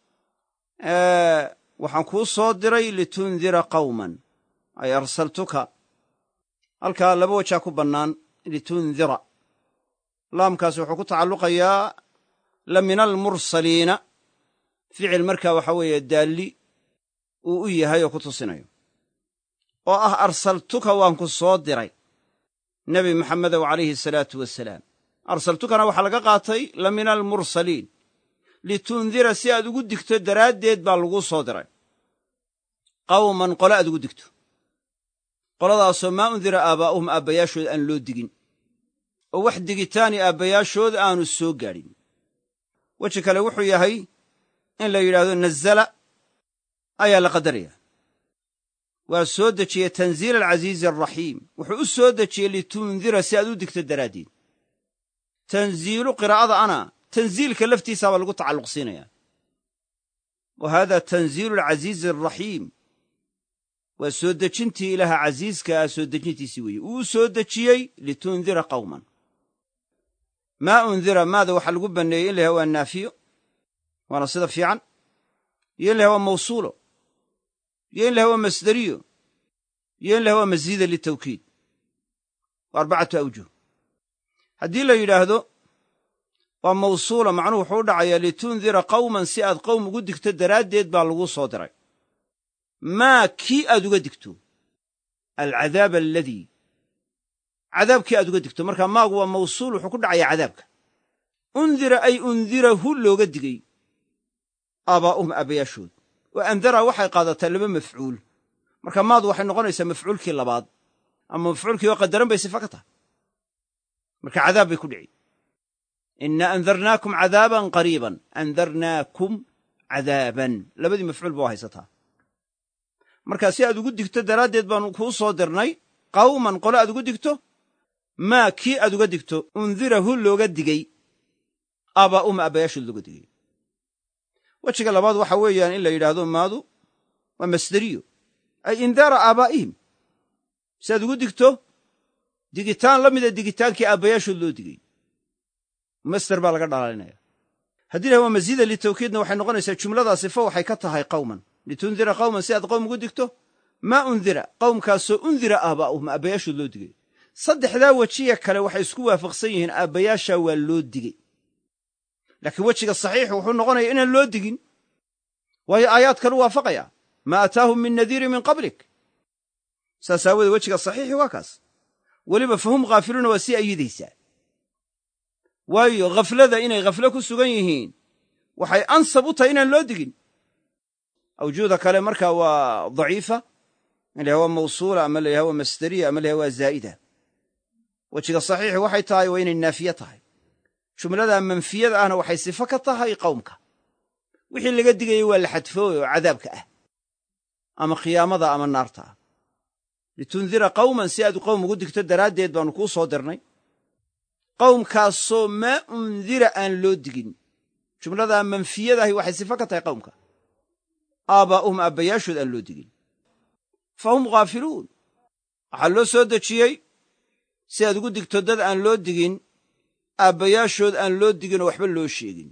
waxaan kuu soo diray litundira qawman ay arsaltuka halkaa laba wajaa ku bannaan litundira laamkaas wuxuu ku tacalluqayaa la mina almursaliina ficil markaa waxaa weeye daalli uu u yahay oo ku tusinayo oo ah arsaltuka waan ku soo diray nebi maxamedow calayhi asalaatu wasalaam arsaltukana waxaa laga qaatay la mina almursaliin litundira si aad ugu digto daraaddeed baa laguu soo diray qawman qole aad ugu digto qoladaasoo maa undira aabaa'uhum aabbayaashood aan loo digin oo wax digitaani aabbayaashood aanu soo gaadhin weji kale wuxuu yahay in la yidhaahdo nazala ayaa la qadaraya waa soo dejiyey tanziila alcasiizi alraxiim wuxuu u soo dejiyey litundira si aad u digto daraaddeed tanziilu qiraa'ada ana tanziilka laftiisaabaa lagu tacalluq siinayaa wa haada tanziilu alcasiizi alraxiim waa soo dejintii ilaaha casiiska ah soo dejintiisii weeye uu soo dejiyey litundira qawman maa undira maada waxaa lagu banneeyey in la yahay waa naafiyo waana sida fiican iyo in la yahay waa mawsuulo iyo in laha waa masderiyo iyo in laha waa masiida litawkiid waa arbacatu awjuh haddii la yidhaahdo waa mawsuula macnuhu wuxuu u dhacayaa litundira qawman si aad qowm ugu digto daraaddeed baa laguu soo diray maa kii aad uga digto alcadaab aladii cadaabkii aad uga digto markaa maagu waa mawsuul wuxuu ku dhacayaa cadaabka undira ay undirahu looga digay aabaa'uhum aabbayaashood oo andara waxay qaadataa laba mafcuul marka maadu waxay noqonaysaa mafcuulkii labaad ama mafcuulkii oo qadaran bay sifa ka tahay marka cadaab bay ku dhici inna andarnaakum cadaaban qariiban andarnaakum cadaaban labadii mafcuul ba waa haysataa markaa si aad ugu digto daraaddeed baanu kuu soo dirnay qawman qole aad ugu digto maa kii aad uga digto undirahu looga digay aabaa'uhum aabbayaashood looga digay wejiga labaad waxa weeyaan in la yidhaahdo maadu waa masderiyo ay indaara aabaa'ihim si aad ugu digto digitaan la mida digitaankii aabbayaashood loo digay masder baa laga dhalaalinaya haddii laha waa masiida litawkiidna waxay noqonaysaa jumladaa sifo waxay ka tahay qawman litundira qawman si aad qowm ugu digto maa undira qowmkaasoo undira aabaa'uhum aabbayaashood loo digay saddexdaa wejiya kale waxay isku waafaqsan yihiin aabbayaashaa waa loo digey laakiin wejiga saxiixu wuxuu noqonaya inaan loo digin waayo aayaad kalu waafaqaya maa ataahum min nadiirin min qablik saas aawoodee wejiga saxiixi waa kaas weliba fahum khaafiluuna waa sii ayidaysaa waayo khaflada inay khaflo ku sugan yihiin waxay ansab u tahay inaan loo digin awjuuda kale markaa waa daciifa in layaha waa mawsuula ama layaha waa masderiya ama layaha waa zaa'ida wejiga saxiixi waxay tahay waa inay naafiye tahay jumladaa manfiyada ahna waxay sifo ka tahay qowmka wixii laga digayey waa la xadfooy oo cadaabka ah ama khiyaamada ama naarta ah litundira qawman si aad qowm ugu digto daraaddeed baanu kuu soo dirnay qowmkaasoo maa undira aan loo digin jumladaa manfiyadaahi waxay sifo ka tahay qowmka aabaa'uhum aabbayaashood aan loo digin fahum khaafiluun waxaa loo soo dejiyey si aad ugu digto dad aan loo digin aabbayaashood aan loo diginoo waxba loo sheegin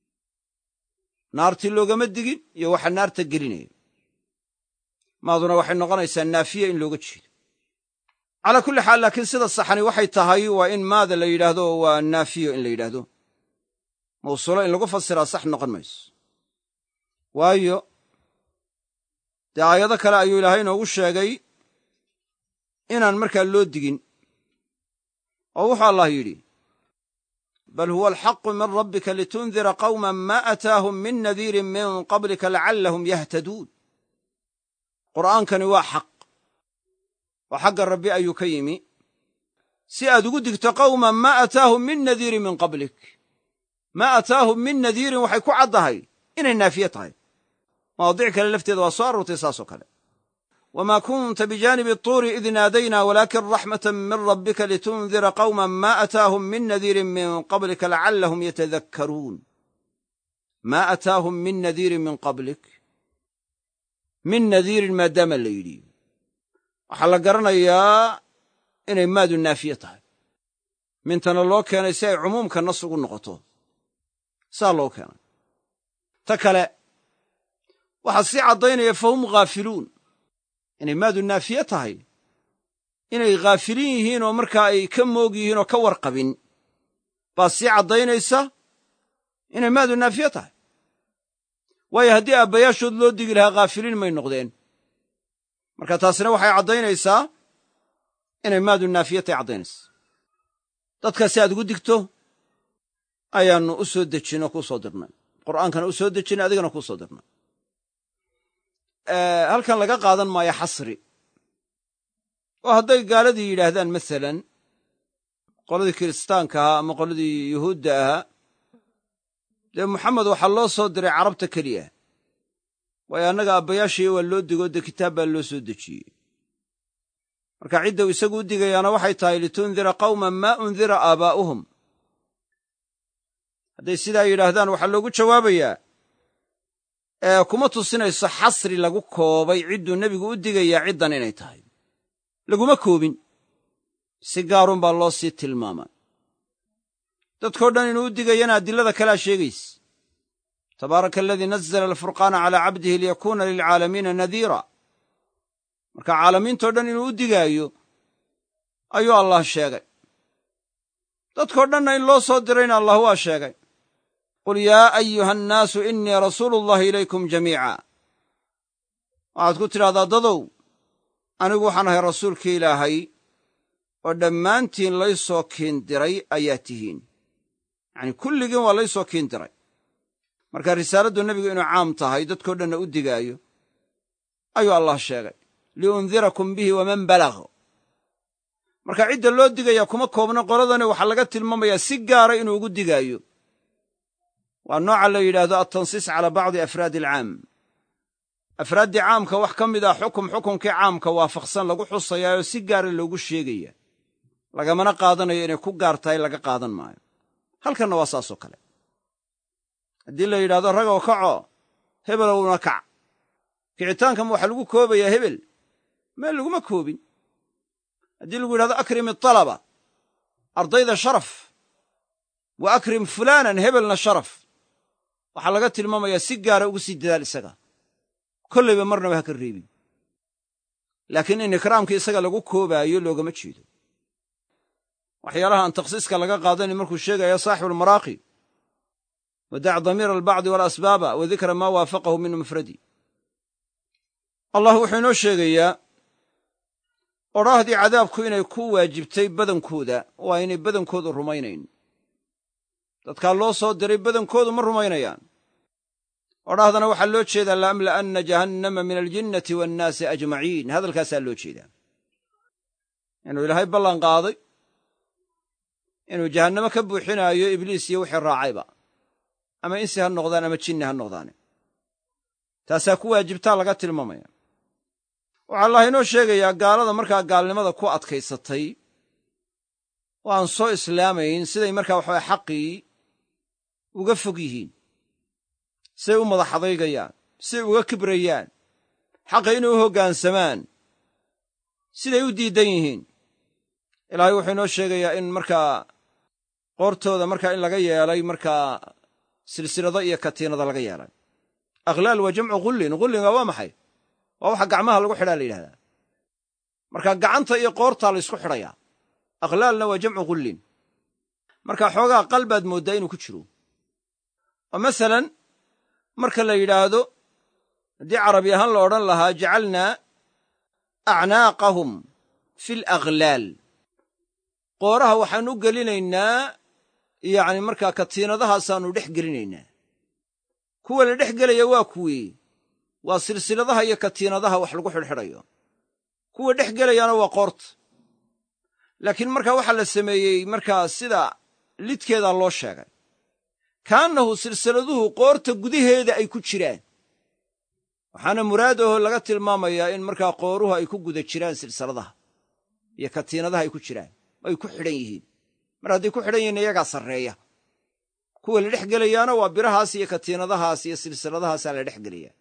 naartii loogama digin iyo waxa naarta gelinaya maaduna waxay noqonaysaa naafiya in looga jeedo calaa kulli xaal laakiin sida saxani waxay tahay waa in maada la yidhaahdo waa naafiyo in la yidhaahdo mawsuulo in lagu fasiraa sax noqon mayso waayo dee aayado kale ayuu ilaahay inoogu sheegay inaan markaa loo digin oo wuxuu allah yidhi bal huwa alxaqu min rabbika litundira qawman maa ataahum min nadiirin min qablika lacallahum yahtaduun qur'aankani waa xaq oo xagga rabbi ayuu ka yimi si aad ugu digto qawman maa ataahum min nadiirin min qablik maa ataahum min nadiirin waxay ku caddahay inay naafiye tahay mawaadic kale lafteeda waa soo aroortay saasoo kale wamaa kunta bijaanibi tuuri id naadaynaa walaakin raxmatan min rabbika litundira qawman maa ataahum min nadiirin min qablika lacallahum yatadakkaruun maa ataahum min nadiirin min qablik min nadiirin maadaama la yidhi waxaa la garanayaa inay maadu naafiye tahay mintana loo keenay si ay cumuumka nas ugu noqoto saa loo keenay ta kale waxaa sii caddaynaya fahum khaafiluun inay maadu naafiye tahay inay khaafiliin yihiin oo markaa ay ka moog yihiin oo ka warqabin baa sii caddaynaysa inay maadu naafiye tahay waayo haddii aabbayaashood loo digi lahaa khaafiliin may noqdeen marka taasina waxay caddaynaysaa inay maadu naafiye tahay caddaynaysa dadkaa si aad ugu digto ayaannu u soo dejin oo kuu soo dirnay qur'aankana u soo dejinay adigana kuu soo dirnay halkan laga qaadan maayo xasri oo hadday gaaladii yidhaahdaan masalan qoladii kiristaanka ahaa ama qoladii yuhuudda ahaa dee moxamed waxaa loo soo diray carabta keliya waayo annaga aabbayaashii waa loo digoo dee kitaab baa loo soo dejiyey marka cidda u isagu u digayaana waxay tahay litundira qawman maa undira aabaa'uhum hadday sidaa yidhaahdaan waxaa loogu jawaabayaa ee kuma tusinayso xasri lagu koobay cidduu nebigu u digayaa ciddan inay tahay laguma koobin si gaarun baa loo sii tilmaamay dadkoo dhan inuu u digayana adilada kalea sheegayse tabaaraka aladii nazla alfurqaana calaa cabdihi liyakuuna lilcaalamiina nadiira marka caalamiintoo dhan inuu u digaayo ayuu allah sheegay dadkoo dhanna in loo soo dirayna allah waa sheegay qul yaa ayuha annaasu innii rasuulu llahi ilaykum jamiica waxaad ku tidhahdaa dadow anigu waxaan ahay rasuulkii ilaahay oo dhammaantiin laysoo kiindiray ayaa tihiin yacnii kulligiin waa laysoo kiindiray marka risaaladdu nebigu inuu caam tahay dadkoo dhanna u digaayo ayuu allah sheegay liundirakum bihi waman balag marka cidda loo digayaa kuma koobna qoladani waxaa laga tilmaamayaa si gaara inuu ugu digaayo waa nooca la yidhaahdo altansiis calaa bacdi afraadi alcaam afraaddii caamka wax ka mid ah xukum xukumkii caamka waafaqsan lagu xusayaayoo si gaara loogu sheegaya lagamana qaadanayo inay ku gaar tahay laga qaadan maayo halkanna waa saasoo kale haddii la yidhahdo ragoo kaco hebelowna kac kicitaankama waxaa lagu koobayaa hebel meel laguma koobin haddii lagu yidhahdo akrim italaba ardayda sharaf wa akrim fulaanan hebelna sharaf waxaa laga tilmaamayaa si gaara ugu sii dadaal isaga kollayba marnaba ha ka reebin laakiin in ikraamkii isaga lagu koobaayo loogama jeedo waxyaalaha aan takhsiiska laga qaadanin markuu sheegaya saaxibulmaraaqi wadac damiira albacdi waalasbaaba wa dikra maa waafaqahu min mufradi allah wuxuu inoo sheegayaa odhaahdii cadaabku inay ku waajibtay badankooda waa inay badankoodu rumaynayn dadkaa loo soo diray badankoodu ma rumaynayaan odhahdana waxaa loo jeedaa laamla'anna jahannama min aljinnati waannaasi ajmaciin hadalkaasaa loo jeedaa inuu ilaahay ballan qaaday inuu jahannamo ka buuxinaayo ibliis iyo wixii raacayba ama insi ha noqdaan ama jinni ha noqdaane taasaa ku waajibtaa laga tilmaamaya waxaa allah inoo sheegayaa gaalada markaa gaalnimada ku adkaysatay oo aan soo islaamayn siday markaa waxaway xaqii uga fog yihiin siday u madax adaygayaan siday uga kibrayaan xaqa inay u hoggaansamaan siday u diiddan yihiin ilaahay wuxuu inoo sheegayaa in markaa qoortooda markaa in laga yeelay markaa silsilado iyo katiinada laga yeelay akhlaal waa jamcu qullin qullinga waa maxay waa waxa gacmaha lagu xidhaa la yidhahdaa marka gacanta iyo qoortaa la ysku xidhayaa akhlaalna waa jamcu qullin marka xoogaa qalbaad mooddaa inuu ku jiro oo masalan marka la yidhaahdo haddii carabi ahaan la odhan lahaa jacalnaa acnaaqahum fi alaghlaal qooraha waxaannu u gelinaynaa yacni markaa katiinadahaasaannu dhex gelinaynaa kuwa la dhex gelaya waa kuwii waa silsiladaha iyo katiinadaha wax lagu xidhxidhayo kuwa dhex gelayaana waa qoorta laakiin markaa waxaa la sameeyey markaa sida lidkeedaa loo sheegay kaannahu silsiladuhu qoorta gudaheeda ay ku jiraan waxaana muraad aho laga tilmaamayaa in markaa qooruhu ay ku guda jiraan silsiladaha iyo katiinadaha ay ku jiraan ay ku xidhan yihiin mar hadday ku xidhan yihiin iyagaa sarreeya kuwa la dhex gelayaana waa birahaas iyo katiinadahaas iyo silsiladahaasaa la dhex gelayaa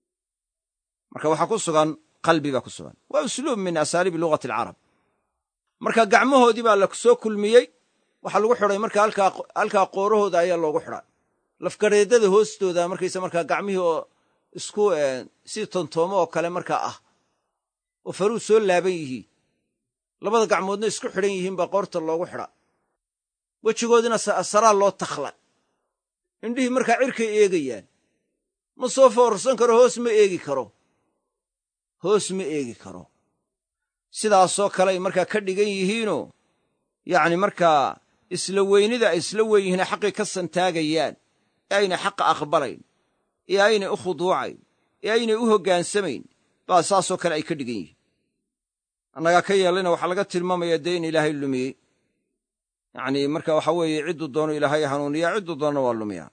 marka waxaa ku sugan qalbi baa ku sugan waa usluub min asaaliibi lugati alcarab marka gacmahoodii baa la soo kulmiyey waxaa lagu xidhay marka halkaa qoorahooda ayaa loogu xidhay lafgareedada hoostooda markayse markaa gacmihii oo isku si tontoomo oo kale markaa ah oo faruu soo laaban yihiin labada gacmoodna isku xidhan yihiin baa qoorta loogu xidha wejigoodina saraa loo takhla indhihii markaa cirkay eegayaan ma soo foorsan karo hoos ma eegi karo hoos ma eegi karo sidaasoo kale ay markaa ka dhigan yihiinoo yacni markaa isla weynida ay isla weyn yihiine xaqii ka santaagayaan ee aynay xaqa aqbalayn ee aynay u khuduucayn ee aynay u hoggaansamayn baa saasoo kale ay ka dhigan yihiin annagaa ka yeellayna waxaa laga tilmaamayaa dee in ilaahay lumiyey yacnii marka waxaa weeye cidduu doono ilaahay hanuuniyaa cidduu doonna waa lumiyaa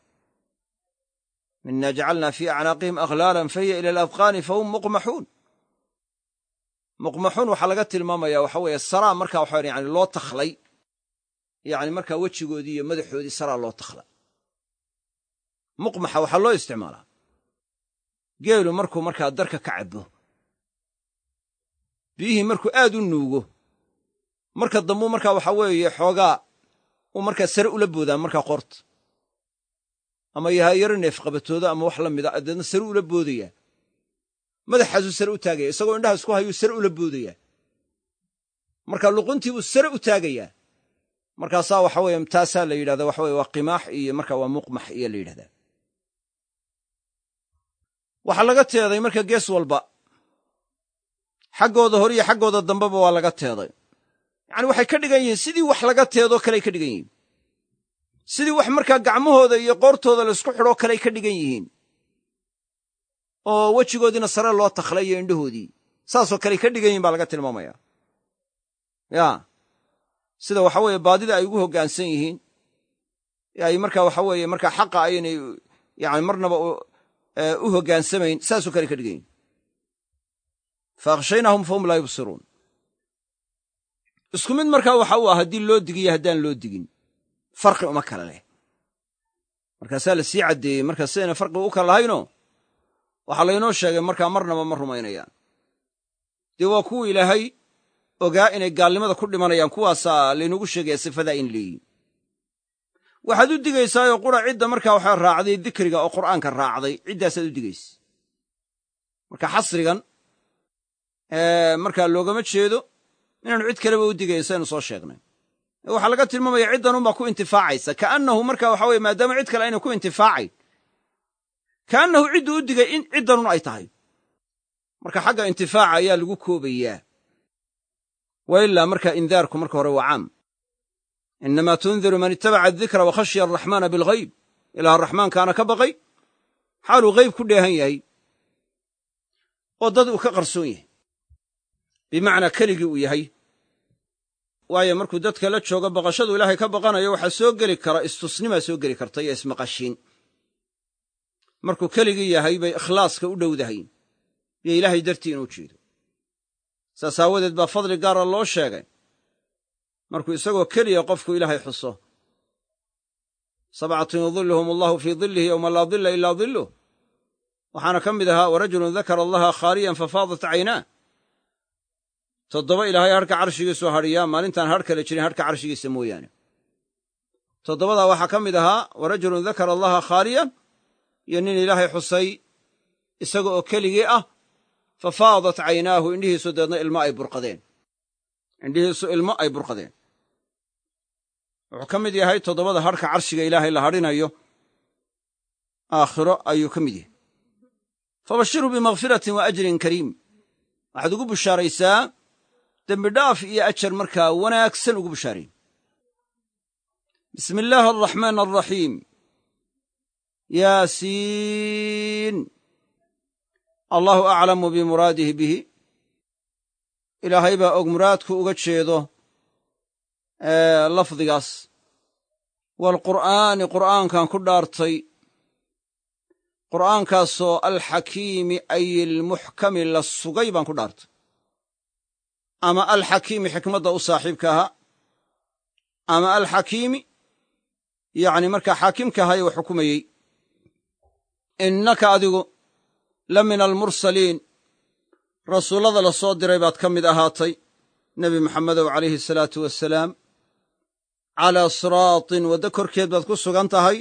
minna jacalnaa fii acnaaqihim aghlaalan fahiya ila aladqaani fahum muqmaxuun muqmaxuun waxaa laga tilmaamayaa waxa weeye saraa markaa waxa yani loo takhlay yacni markaa wejigoodii iyo madaxoodii saraa loo takhlay muqmaxa waxaa loo isticmaalaa geelu markuu markaa darka ka cabbo biyihii markuu aad u nuugo marka dambuu markaa waxaa weeye xoogaa uu markaa sare ula boodaa markaa qoorta ama yahay yaro neef qabatooda ama wax la mida deedna sare ula boodayaa madaxaasuu sare u taagaya isagoo indhaha isku hayuu sare ula boodaya marka luquntii buu sare u taagayaa markaasaa waxa weeye taasaa la yidhahda waxa weye waa qimaax iyo marka waa muqmax iyo la yidhahdaa waxaa laga teeday marka gees walba xaggooda hore iyo xaggooda dambeba waa laga teeday yacani waxay ka dhigan yihiin sidii wax laga teedoo kaley ka dhigan yihiin sidii wax markaa gacmahooda iyo qoortooda laisku xidhoo kaley ka dhigan yihiin oo wejigoodiina sare loo takhlay iyo indhahoodii saasoo kaley ka dhigan yihin baa laga tilmaamaya ya sida waxa weeye baadida ay ugu hoggaansan yihiin ay markaa waxa weeye markaa xaqa aynay yani marnaba u hoggaansamayn saasoo kale ka dhigan yihin faakhshaynahum fahum laa yubsiruun isku mid markaa waxa uu ah haddii loo digiyo haddaan loo digin farqi uma kala leh markaasaa la sii caddeeyey markaa sidayna farqi u kala lahaynoo waxaa laynoo sheegay markaa marnaba ma rumaynayaan dee waa kuwa ilaahay ogaa inay gaalnimada ku dhimanayaan kuwaasaa laynagu sheegaya sifadaa in leeyihin waxaad u digaysaayoo qura cidda markaa waxaa raacday dikriga oo qur'aanka raacday ciddaasaad u digaysa marka xasrigan markaa loogama jeedo inaanu cid kaleba u digayn saynu soo sheegnay waxaa laga tilmaamaya ciddanunbaa ku intifaacaysa ka'annahu marka waxa weye maadaama cid kale ayna ku intifaacayn ka'annahu cidduu u digay in ciddanun ay tahay marka xagga intifaaca ayaa lagu koobayaa wa ilaa markaa indaarku marka hore waa caam inamaa tundiru man ittabaca adikra wa khashya araxmaana bilghayb ilaah raxmaankaana ka baqay xaaluu hayb ku dheehan yahay oo dad uu ka qarsoon yahay bimacnaa keligii uu yahay waayo markuu dadka la joogo baqashadu ilaahay ka baqanayo waxaa soo geli kara istusnimaa soo geli karta iyo ismaqashiin markuu keligii yahay bay ikhlaaska u dhowdahay iyo ilaahay dartii inuu jeedo saas aawadeed baa fadli gaara loo sheegay markuu isagoo keliya qofku ilaahay xuso sabcatun yudilluhum allahu fii dillihi yowma laa dilla ilaa dilluh waxaana ka mid ahaa warajulun dakara allaha khaaliyan fafaadat caynaa toddoba ilaahay hadhka carshigiisu hadhiyaa maalintaan hadh kale jirin hadhka carshigiisa mooyaane toddobadaa waxaa ka mid ahaa warajulun dakara allaha khaaliyan iyo nin ilaahay xusay isaga oo keligii ah fafaadat caynaahu indhihiisu deedna ilmo ay burqadeen indhihiisu ilmo ay burqadeen wuxuu ka mid yahay toddobada hadhka carshiga ilaahay la hadhinayo aakhiro ayuu ka mid yahay fabashirhu bimaghfiratin wa ajrin kariim waxaad ugu bushaaraysaa dembidhaaf iyo ajar markaa wanaagsan ugu bushaaray bismi illaahi araxmaan araxiim yaasiin allahu aclamu bimuraadihi bihi ilaahay baa og muraadku uga jeedo lafdigaas waalqur'aani qur'aankan ku dhaartay qur'aankaasoo alxakiimi ay ilmuxkami la sugay baan ku dhaartay ama alxakiimi xikmadda u saaxiibka ahaa ama alxakiimi yacni markaa xaakimka ahaye wax xukumayey innaka adigu la min almursaliin rasuullada la soo diray baad ka mid ahaatay nebi maxamedow calayhi asalaatu wassalaam calaa siraatin waddo korkeed baad ku sugan tahay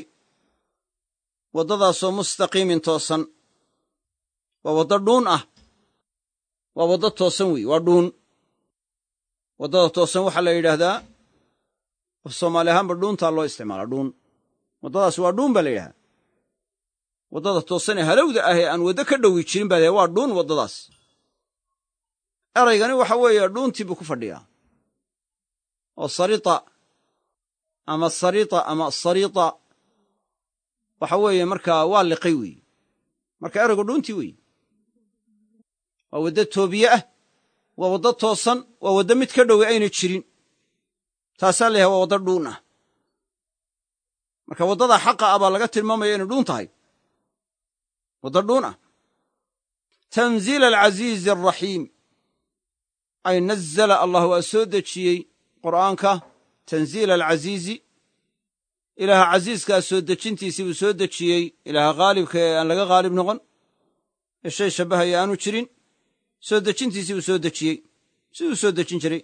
waddadaasoo mustaqiimin toosan waa waddo dhuun ah waa waddo toosan weeye waa dhuun waddada toosan waxaa la yidhaahdaa of soomaali ahaanba dhuuntaa loo isticmaala dhuun waddadaas waa dhuun baa la yidhahdaa waddada toosan ee halowda ah ee aan waddo ka dhowi jirin baa lahay waa dhuun waddadaas eraygani waxa weeye dhuuntii buu ku fadhiyaa oo sarita ama sarita ama sarita waxa weeye markaa waa liqay weeye marka eraygu dhuuntii weeye waa waddo toobiye ah waa waddo toosan waa waddo mid ka dhowi ayna jirin taasaa la yahay waa waddo dhuun ah marka waddada xaqa ah baa laga tilmaamaya inay dhuun tahay waddo dhuun ah tanziila alcasiizi alraxiim ay nazala allah waa soo dejiyey qur'aanka tanziila alcasiizi ilaaha casiiskaa soo dejintiisii buu soo dejiyey ilaaha khaalibka ee aan laga khaalib noqon ee shay shabbahaya aanu jirin soo dejintiisii buu soo dejiyey siduu soo dejin jiray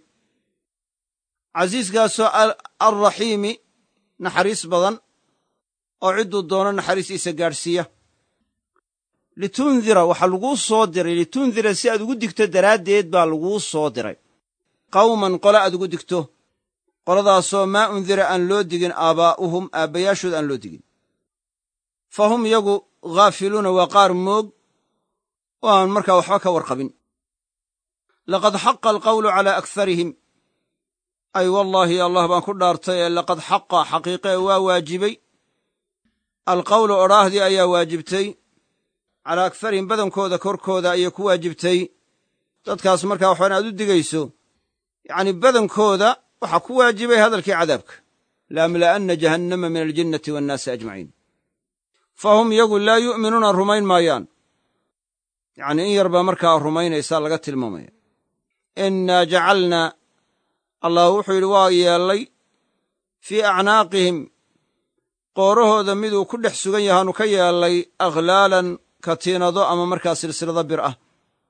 casiiskaasoo alraxiimi naxariis badan oo cidduu doono naxariistiisa gaadhsiiya litundira waxaa laguu soo diray litundira si aad ugu digto daraaddeed baa laguu soo diray qawman qole aad ugu digto qoladaasoo maa undira aan loo digin aabaa'uhum aabbayaashood aan loo digin fa hum yagu haafiluuna waa qaar moog oo aan markaa waxba ka warqabin laqad xaqa alqawlu calaa akarihim ay wallaahi allah baan ku dhaartay ee laqad xaqa xaqiiqee waa waajibay alqawlu odhaahdii ayaa waajibtay calaa akarihim badankooda korkooda ayay ku waajibtay dadkaas markaa waxbaan aad u digayso yacnii badankooda waxaa ku waajibay hadalkii cadaabka laamla'anna jahannama min aljinnati waannaasi ajmaciin fa hum yagu laa yu'minuuna rumayn maayaan yacnii in yar baa markaa rumaynaysaa laga tilmaamaya innaa jacalnaa allah wuxuu yidhi waa yeellay fii acnaaqihim qoorahooda miduu ku dhex sugan yahaanu ka yeellay akhlaalan katiinado ama markaa silsilado bir ah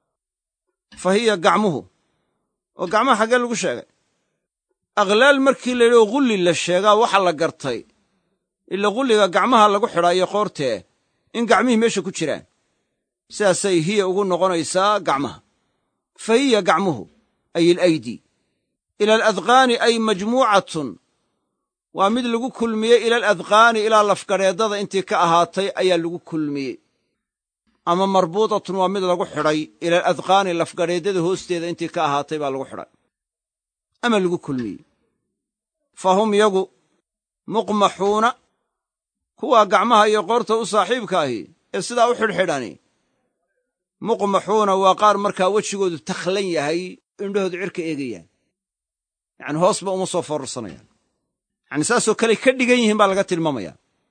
fa hiya gacmuhu oo gacmaha xaggee lagu sheegay akhlaal markii la yidhi oo gulli la sheegaa waxa la gartay ila gulliga gacmaha lagu xidhaa iyo qoortee in gacmihii meesha ku jiraan sidaasay hiya ugu noqonaysaa gacmaha fa hiya gacmuhu ay ilaydi ila aladqaani ay majmuucatun waa mid lagu kulmiyey ila aladqaani ilaa lafgadheeddada intii ka ahaatay ayaa lagu kulmiyey ama marbuutatun waa mid lagu xidhay ila aladqaani lafgadheeddada hoosteeda intii ka ahaatay baa lagu xidhay ama lagu kulmiyey fa hum yagu muqmaxuuna kuwaa gacmaha iyo qoorta u saaxiibka ahi ee sidaa u xidhxidhani muqmaxuuna waa qaar markaa wejigoodu takhlan yahay indhahoodu cirka eegayaan yacni hoosba uma soo foorarsanayaan yacni saasoo kaley ka dhigan yihiin baa laga tilmaamayaa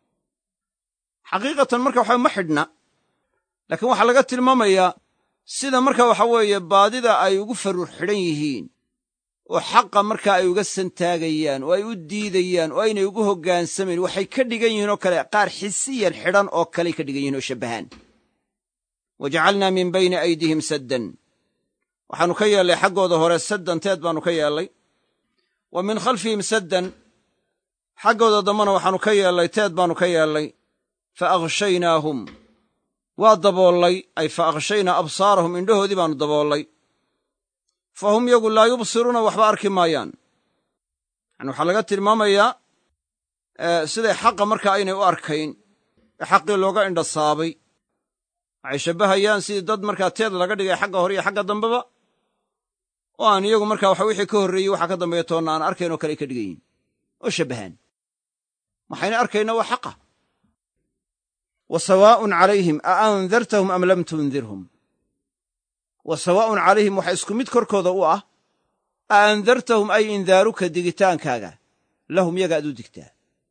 xaqiiqatan marka waxa ma xidhna laakiin waxaa laga tilmaamayaa sida marka waxa weeye baadida ay ugu farruur xidhan yihiin oo xaqa markaa ay uga santaagayaan oo ay u diidayaan oo aynay ugu hoggaansamayn waxay ka dhigan yihiin oo kale qaar xisiyan xidhan oo kaley ka dhigan yihin oo shabbahaan wa jacalnaa min bayni aydihim saddan waxaannu ka yeellay xaggooda hore saddan teed baannu ka yeellay wa min khalfihim saddan xaggooda dambana waxaannu ka yeellay teed baannu ka yeellay fa akhshaynaahum waa daboollay ay fa akhshaynaa absaarahum indhahoodii baannu daboollay fa hum yagu laa yubsiruuna waxba arki maayaan yani waxaa laga tilmaamayaa siday xaqa markaa aynay u arkayn ee xaqii looga indhasaabay waxay shabbahayaan sidii dad markaa teed laga dhigay xagga hore iyo xagga dambeba oo aan iyagu markaa waxa wixii ka horreeyey waxa ka dambeeya toonna aan arkayn oo kale ay ka dhigan yihin oo shabbahaan maxayna arkayna waa xaqa wa sawaa'un calayhim a andartahum am lam tundirhum wa sawaa'un calayhim waxaa isku mid korkooda u ah a andartahum ay indaaruka digitaankaaga lahum yaga aad u digtaa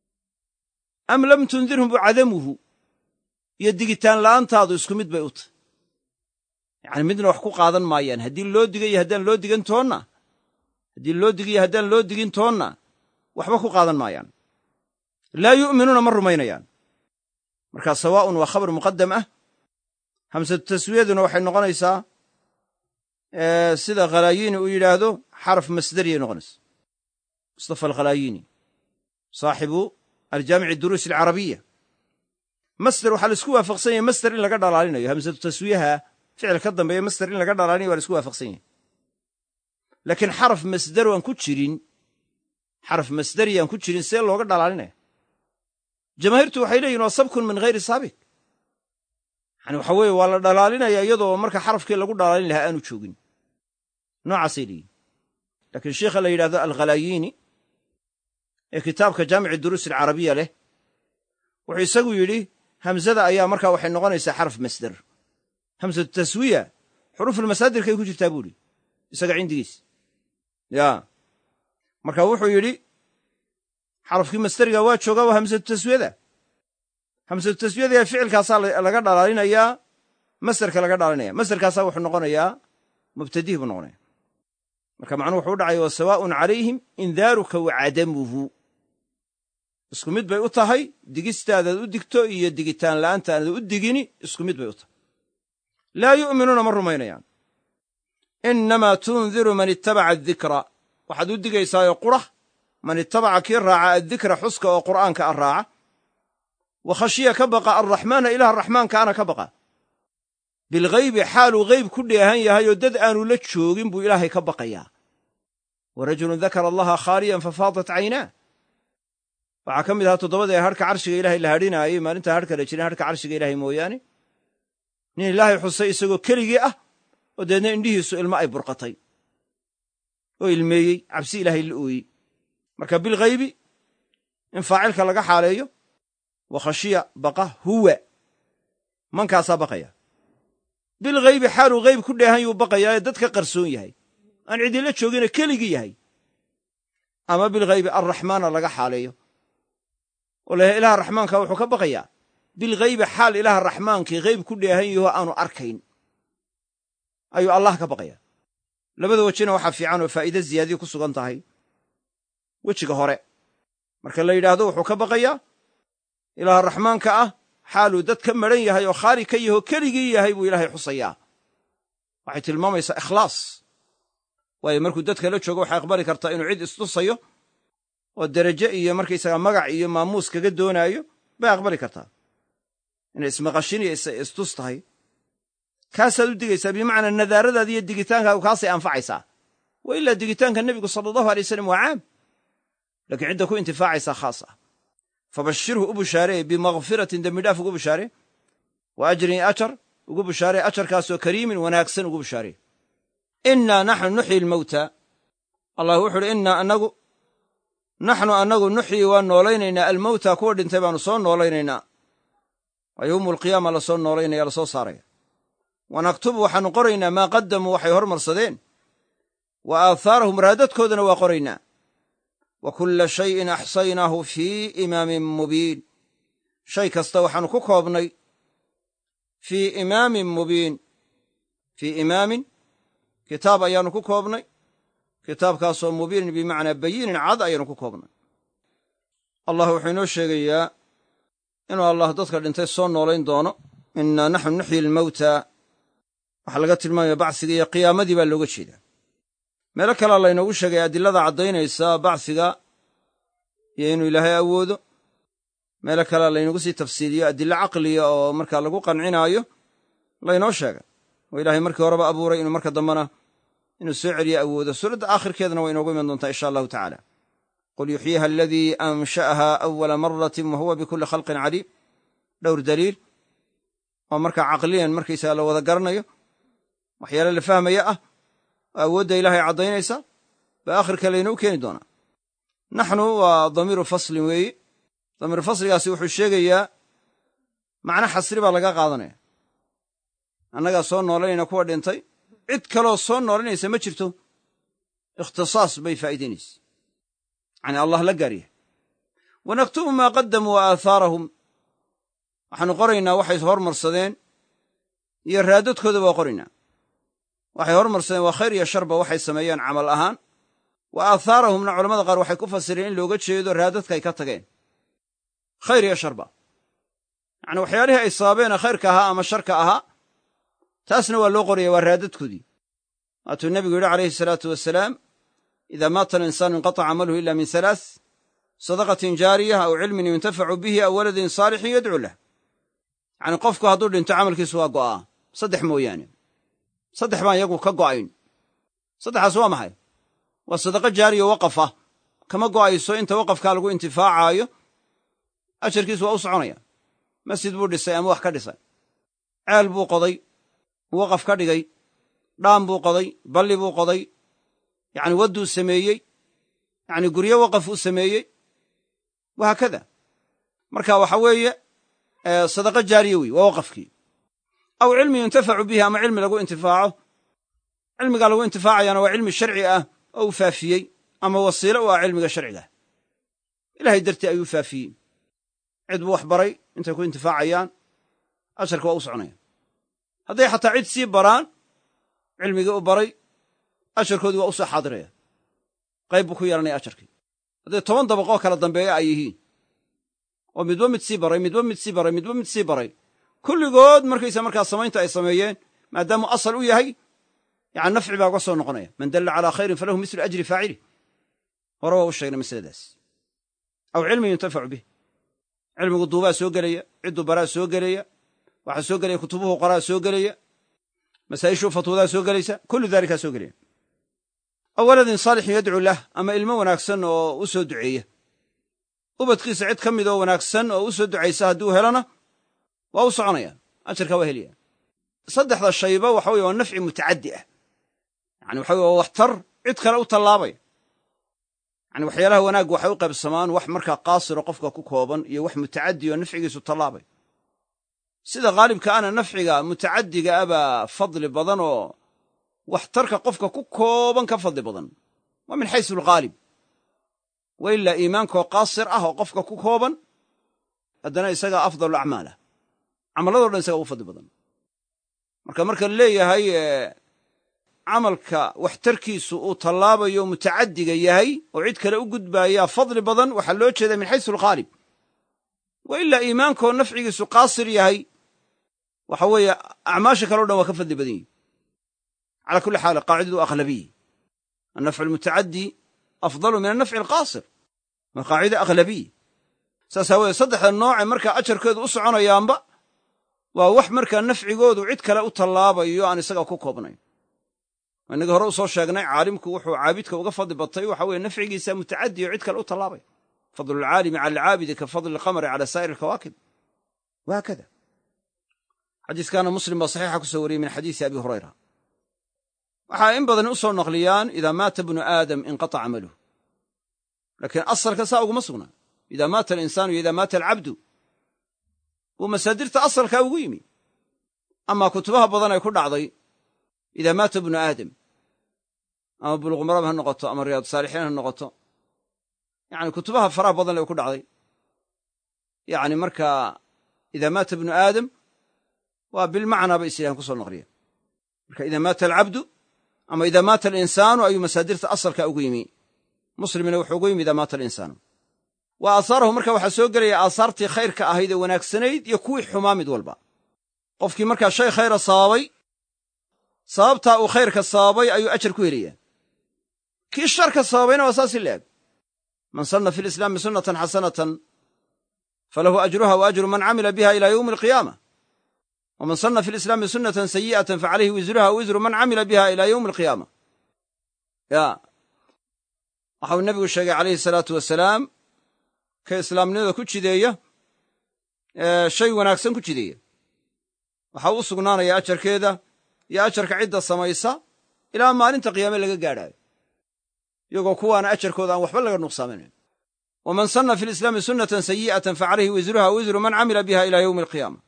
am lam tundirhum cadamuhu iyo digitaan la'aantaadu isku mid bay u tahy yacni midna wax ku qaadan maayaan haddii loo diga iyo haddaan loo digan toonna haddii loo digiyo haddaan loo digin toonna waxba ku qaadan maayaan laa yu'minuuna ma rumaynayaan markaa sawaa'un waa khabar muqaddam ah hamsatu taswiyaduna waxay noqonaysaa sida khalaayini uu yidhaahdo xaraf masdariyay noqonaysa mustafa alkhalaayini saaxibu aljaamici duruusi alcarabiya masder waxaa la isku waafaqsan yahay masder in laga dhalaalinayo hamsatu taswiyaha ficil ka dambeeya masder in laga dhalaalinayo waa la isku waafaqsan yahay laakiin xaraf masdar aan ku jirin xaraf masdari aan ku jirin see looga dhalaalinaya jamaahiirtu waxay leeyihin waa sabkun min hayri saabiq yani waxa weeye waa la dhalaalinaya iyadoo marka xarafkii lagu dhalaalin lahaa aanu joogin noocaasay leeyihin laakiin sheikha la yidhahdo alkhalaayini ee kitaabka jaamici duruusi alcarabiya leh wuxuu isagu yidhi hamsada ayaa markaa waxay noqonaysaa xaraf masder hamsatu taswiya xuruufulmasaadirkay ku jirtaa buu idhi isaga cindigiis ya marka wuxuu yidhi xarafkii masderiga waa joogaa waa hamsatu taswiyada hamsatu taswiyada ee ficilkaasaa laga dhalaalinayaa masderka laga dhaalinaya masderkaasaa wuxuu noqonayaa mubtadihi buu noqonaya marka macnuhu wuxuu u dhacaya wa sawaa'un calayhim indaaruka wa cadamuhu isku mid bay u tahay digistaadaad u digto iyo digitaan la'aantaanad u digini isku mid bay u tahay laa yu'minuuna ma rumaynayaan innamaa tundiru man ittabaca adikra waxaad u digaysaayoo qura man ittabaca kii raaca addikra xuska oo qur'aanka a raaca wa khashiya ka baqa alraxmaana ilaha raxmaankaana ka baqa bilghaybi xaaluu hayb ku dheehan yahay oo dad aanu la joogin buu ilaahay ka baqayaa. wa rajulun dakara allaha khaaliyan fafaadat caynaa. waxaa ka mid ahaa toddobadee hadhka carshiga ilaahay la hadhinaayey maalinta hadhka la jirin hadhka carshiga ilaahay mooyaane, nin ilaahay xusay isagoo keligii ah oo deedna indhihiisu ilmo ay burqatay oo ilmeeyey, cabsi ilaahay la ooyey. marka bilghaybi in faacilka laga xaaleeyo wa khashiya baqa huwa mankaasaa baqaya. bilghaybi xaaluu hayb ku dheehan yuu baqayaa ee dadka qarsoon yahay, aan cidila joogina keligii yahay. ama bilghaybi arraxmaana laga xaaleeyo oo la ilaaha raxmaanka wuxuu ka baqayaa bilghaybi xaal ilaaha raxmaankii hayb ku dheehan yaho aanu arkayn ayuu allah ka baqayaa. labada wejina waxaa fiican oo faa'iide ziyaadiya ku sugan tahay. wejiga hore marka la yidhaahdo wuxuu ka baqayaa ilaaha raxmaanka ah xaaluu dad ka madhan yahay oo khaali ka yahoo keligii yahay buu ilaahay xusayaa. waxay tilmaamaysaa ikhlaas, waayo markuu dadka la joogo waxay aqbali kartaa inuu cid istusayo oo deraje iyo markaysaga magac iyo maamuus kaga doonaayo bay aqbali kartaa. inay ismaqashin iyo istus tahay kaasaad u digaysaa, bimacnaa nadaaradaada iyo digitaankaagu kaasay anfacaysaa. wa ilaa digitaanka nebigu sala allahu alay wasalam waa caam, laakiin cidda ku intifaacaysaa khaas ah. fabashirhu u bushaaree bimakfiratin dembidhaaf ugu bushaaree wa ajrin ajar ugu bushaaree, ajarkaasoo kariimin wanaagsan ugu bushaaree. innaa naxnu nuxyi lmawta, allah wuxu uhi innaa anagu naxnu annagu nuxyi waan noolaynaynaa almawta, kuwa dhintay baannu soo noolaynaynaa. waa yowmu alqiyaama la soo noolaynaya, la soo saaraya. wanaktubu waxaannu qoraynaa maa qaddamuu waxay hormarsadeen, wa aahaarahum raadadkoodana waa qoraynaa. wa kulla shayin axsaynaahu fii imaamin mubiin, shay kasta waxaannu ku koobnay fii imaamin mubiin, fii imaamin kitaab ayaannu ku koobnay, kitaabkaasoo mubiinin bimacnaa bayiinin cad ayaannu ku koobnay. allah wuxuu inoo sheegayaa inuu allah dadka dhintay soo noolayn doono. innaa naxnu nuxyi lmawta waxaa laga tilmaamaya bacsiga iyo qiyaamadii baa looga jeedaa. meelo kalea laynoogu sheegay adilada caddaynaysa bacsiga iyo inuu ilaahay awoodo. meelo kalea laynagu sii tafsiiliyo adilo caqliya oo markaa lagu qancinaayo laynoo sheegay. oo ilaahay markii horeba abuuray inuu marka dambena inuu soo celiyo awoodo. suuradda aakhirkeedana waa inoogu iman doontaa insha allahu tacaala. qul yuxyiiha aladii ansha'aha awala maratin wa huwa bikulli khalqin caliim. dhowr daliil oo markaa caqliyan markaysaga la wada garanayo, waxyaale la fahmaya ah oo awoodda ilaahay caddaynaysa baa aakhirka laynoo keeni doonaa. naxnu waa damiiru faslin weeye. damiiru fasligaasi wuxuu sheegayaa macno xasri baa laga qaadanaya. annagaa soo noolaynayna kuwa dhintay, cid kaloo soo noolanaysa ma jirto. ikhtisaas bay faa'iidaynaysa, yacni allah la gaaryahay. wanaktubu maa qaddamuu wa aahaarahum, waxaannu qoraynaa waxay hormarsadeen iyo raadadkooda waa qoraynaa. waxay hormarsadeen waa khayr iyo sharba waxay sameeyeen camal ahaan. wa aahaarahumna culamada qaar waxay ku fasireen in looga jeedo raadadkaay ka tageen, khayr iyo sharba, yacni waxyaalihii ay sababeena khayrka ahaa ama sharka ahaa, taasna waa loo qoraya, waa raadadkoodii. waatuu nebigu yidhi calayhi salaatu wasalaam, idaa maata alinsaanu inqataca camaluhu ila min halaath, sadaqatin jaariya aw cilmin yuntafacu bihi aw waladin saalixin yadcu lah. yacni qofku hadduu dhinto camalkiisu waa go'aa, saddex mooyaane. saddex baan iyagu ka go'ayn. saddexaas waa maxay? waa sadaqo jaariya waqaf ah, kama go'ayso inta waqafkaa lagu intifaacaayo, ajarkiisu waa u soconaya. masjid buu dhisay ama wax ka dhisay, ceel buu qoday, waqaf ka dhigay, dhaam buu qoday, balli buu qoday, yacni wadduu sameeyey, yacni guryo waqaf uu sameeyey, wahaakada. marka waxa weeye sadaqo jaariya wey, waa waqafkii. aw cilmi yuntafacu bihi, ama cilmi lagu intifaaco. cilmigaa lagu intifaacayaana waa cilmi sharci ah oo u faafiyey, ama wasiilo u ah cilmiga sharciga. ilahay dartii ayuu faafiyey. cid buu wax baray, intay ku intifaacayaan, ajarka waa u soconaya. hadday xataa cid sii baraan cilmigii u baray, ajarkoodii waa u soo xaadiraya, qayb buu ku yeelanaya ajarkii. hadday toban dabaqoo kala dambeeya ay yihiin oo midba mid sii baray, midba mid sii baray, midba mid sii baray, kulligood markaysa markaa samaynta ay sameeyeen, maadaamuu asal u yahay, yani nafci baa uga soo noqonaya. man dalla calaa khayrin falahu mislu ajri faacilih. hore waa u sheegnay masaladaas. aw cilmi yuntafacu bih, cilmigu duubaa soo gelaya, cidduu baraa soo gelaya, waxaa soo gelaya kutubuhu qoraa soo gelaya, masaa'ishuu fatwoodaa soo gelaysa kullu daalikaa soo gelaya aw waladin saalixin yadcuu lah ama ilmo wanaagsan oo u soo duceeya ubadkiisa cid ka mid oo wanaagsan oo u soo ducaysa hadduu helana waa u soconaya ajarkaa waa helaya saddexda shayba waxa weye waa nafci mutacaddi ah yani waxa weye waa waxtar cid kale u tallaabaya yani waxyaalaha wanaagga waxay u qaybsamaan wax markaa qaasiro qofka ku kooban iyo wax mutacaddi oo nafcigiisu tallaabay sida haalibka ana nafciga mutacaddiga abaa fadli badan oo waxtarka qofka ku kooban ka fadli badan waa min xaysu alghaalib wa ilaa iimaankaoo qaasir ah oo qofka ku kooban haddana isagaa afdalu acmaalah camalladoo dhan isagaa ugu fadli badan marka marka la leeyahay camalka waxtarkiisu uu tallaabayo mutacaddiga yahay oo cid kale u gudbaayaa fadli badan waxaa loo jeedaa min xaysu alghaalib wa ilaa iimaankaoo nafcigiisu qaasir yahay waxa weeye acmaasha kaleo dhan waa ka fadli badan yihi calaa kulli xaal qaacidadu aghlabiy annafcu almutacaddi afdalu min annafci alqaasir waa qaacida aghlabiy saas aawoodee saddexda nooce markaa ajarkoodu u soconayaanba waa wax markaa nafcigoodu cid kale u tallaabayo aan isaga ku koobnayn inagii hore u soo sheegnay caalimku wuxuu caabidka uga fadli batay waxa weye nafcigiisa mutacaddi oo cid kale u tallaabay fadlu alcaalimi cala alcaabidi ka fadli alqamari cala saa'iri alkawaakib wahaakada xadiiskaana muslim baa saxiixa ku soo wariyey min xadiisi abi hurayra waxaa in badan u soo naqliyaan idaa maata bnu aadam inqataca camaluh laakiin asalka saa uguma sugnaa idaa maata alinsaanu iyo idaa maata alcabdu wuu masaadirta asalkaa ugu yimi amaa kutubaha badan ay ku dhacday idaa maata bnu aadam ama buluqmaram ha noqoto ama riyaadu saalixiin ha noqoto yani kutubaha faraha badan le ku dhacday yani markaa idaa maata bnu aadam waa bilmacnaa bay isyidhahan ku soo naqliya marka idaa maata alcabdu ama idaa maata alinsaanu ayuu masaadirta asalka ugu yimi muslimna wuxuu ugu yimi idaa maata alinsaanu wa aahaarahu marka waxaa soo gelaya aahaartii khayrka ahayd ee wanaagsanayd iyo kuwii xumaa mid walba qofkii markaa shay khayra sababay sababtaa uu khayrka sababay ayuu ajar ku helayaa kii sharka sababayna waa saasi la eg man sanna fi lislaami sunnatan xasanatan falahu ajruha wa ajru man camila biha ila yowmi alqiyaama waman sanna fi lislaami sunnatan sayi'atan facalayhi wisruha wisru man camila biha ila yowmi alqiyaama ya waxau nebigu sheegay calayhi salaatu wasalaam ka islaamnimada ku jideeya shay wanaagsan ku jideeya waxaa u sugnaanaya ajarkeeda iyo ajarka cidda samaysa ilaa maalinta qiyaame laga gaadhaayo iyagoo kuwaana ajarkooda aan waxba laga nuqsaamayn waman sanna fi lislaami sunnatan sayi'atan facalayhi wisruha wisru man camila biha ila yowmi alqiyaama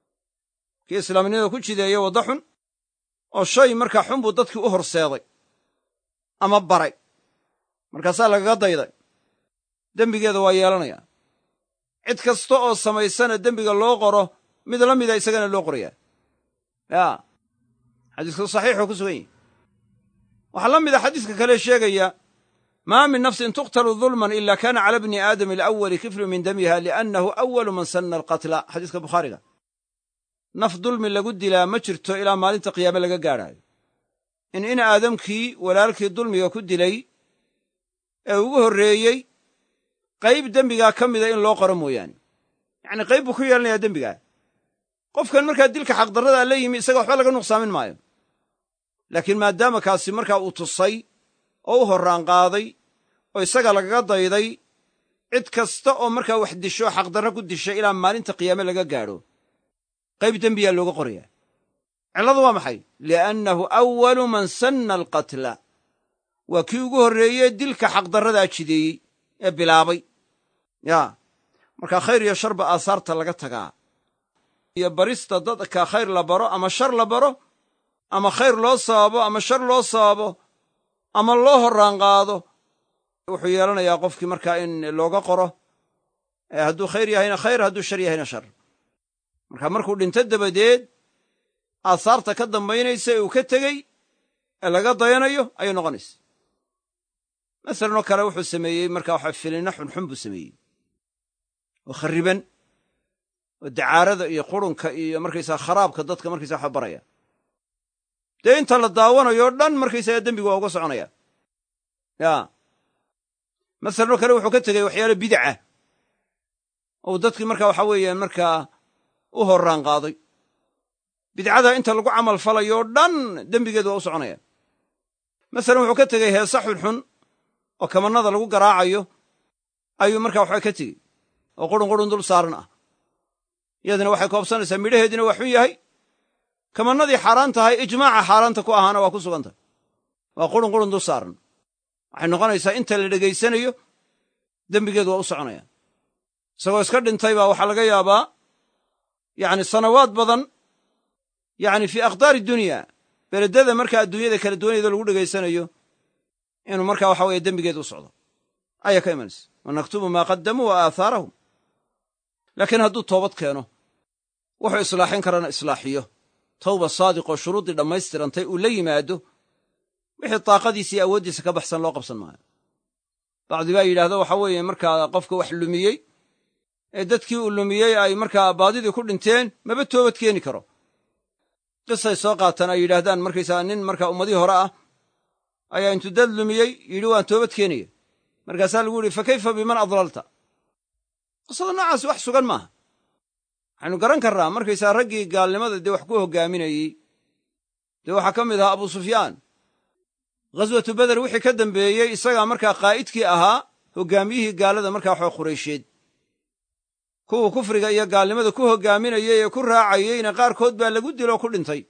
kii islaamnimada ku jideeya wadda xun oo shay markaa xun buu dadkii u horseeday ama baray markaasaa lagaga dayday dembigeeda waa yeelanayaa cid kasta oo samaysana dembiga loo qoro mid la mida isagana loo qorayaa ya xadiisku saxiixuu ku sugan yahi waxaa la mida xadiiska kale sheegaya maa min nafsin tuqtalu dulman ila kana cala bni aadam alawali kiflu min damiha liannahu awalu man sanna alqatla xadiiska bukhaariga naf dulmi lagu dilaa ma jirto ilaa maalinta qiyaame laga gaadhaayo in in aadamkii walaalkii dulmiga ku dilay ee ugu horreeyey qayb dembigaa ka mida in loo qoro mooyaane yacni qayb buu ku yeelanayaa dembigaa qofkan markaa dilka xaqdarradaa la yimi isaga waxba laga nuqsaamin maayo laakiin maadaama kaasi markaa uu tusay oo u horraan qaaday oo isaga lagaga dayday cid kasta oo markaa wax disho xaqdarra ku dishay ilaa maalinta qiyaame laga gaadho qayb dembiyaa looga qorayaa cilladu waa maxay liannahu awalu man sanna alqatla waa kii ugu horreeyey dilka xaqdarradaa jideeyey ee bilaabay yaa markaa khayr iyo sharba aasaarta laga tagaa iyo barista dadka khayr la baro ama shar la baro ama khayr loo sababo ama shar loo sababo ama loo horraan qaado wuxuu yeelanayaa qofkii markaa in looga qoro hadduu khayr yahayna khayr hadduu shar yahayna shar marka markuu dhinto dabadeed aasaarta ka dambaynaysa ee uu ka tegey ee laga dayanayo ayay noqonaysa masalanoo kale wuxuu sameeyey markaa waxa filinna xunxun buu sameeyey oo kharriban oo dacaarada iyo qurunka iyo markaysaga kharaabka dadka markaysaga waxa baraya dee inta la daawanayoo dhan markaysaga dembigu waa uga soconaya ya masalanoo kale wuxuu ka tegey waxyaalo bidacah oo dadkii markaa waxa weeyaan markaa u horraan qaaday bidcada inta lagu camal falayoo dhan dembigeedu waa u soconaya. masalan wuxuu ka tegey heesa xunxun oo kamannada lagu garaacayo ayuu markaa waxba ka tegey oo qurun qurun dul saaran ah. iyadana waxay koobsanaysaa midhaheediina waa xun yahay, kamannadii xaaraan tahay ijmaaca xaaraanta ku ahaana waa ku sugan tahay, waa qurun qurun dul saaran. waxay noqonaysaa inta la dhegaysanayo dembigeedu waa u soconaya. isagoo iska dhintay baa waxaa laga yaabaa yacni sanawaad badan yacni fii aqdaari dunya beledada markaa adduunyada kala duwanayda lagu dhegaysanayo inuu markaa waxa weeye dembigeedu u socdo ayaa ka imanaysa. wa naktubu maa qaddamuu wa aahaarahum. laakiin hadduu toobad keeno wuxuu islaaxin karana islaaxiyo, tawba saadiqoo shuruuddii dhammaystirantay uu la yimaado, wixii taaqadiisa iyo awooddiisa ka baxsan loo qabsan maayo. bacdi baa yidhaahda waxa weeye markaa qofka wax lumiyey ee dadkii uu lumiyey ay markaa baadidii ku dhinteen maba toobad keeni karo. qisay soo qaataan ay yidhaahdaan markaysaa nin markaa ummadii hore ah ayaa intuu dad lumiyey yidhi waan toobad keenaya. markaasaa lagu yidhi fa kayfa biman adlalta. qisada noocaas wax sugan maaha. waxaynu garan karraa markaysaa raggii gaalnimada dee wax ku hoggaaminayey dee waxaa ka mid ahaa abu sufyaan. ghaswatu beder wixii ka dambeeyey isagaa markaa qaa'idkii ahaa hoggaamiyihii gaalada markaa waxaa quraysheed. kuwuu kufriga iyo gaalnimada ku hoggaaminayey ee ku raacayeyna qaarkood baa lagu dilo oo ku dhintay.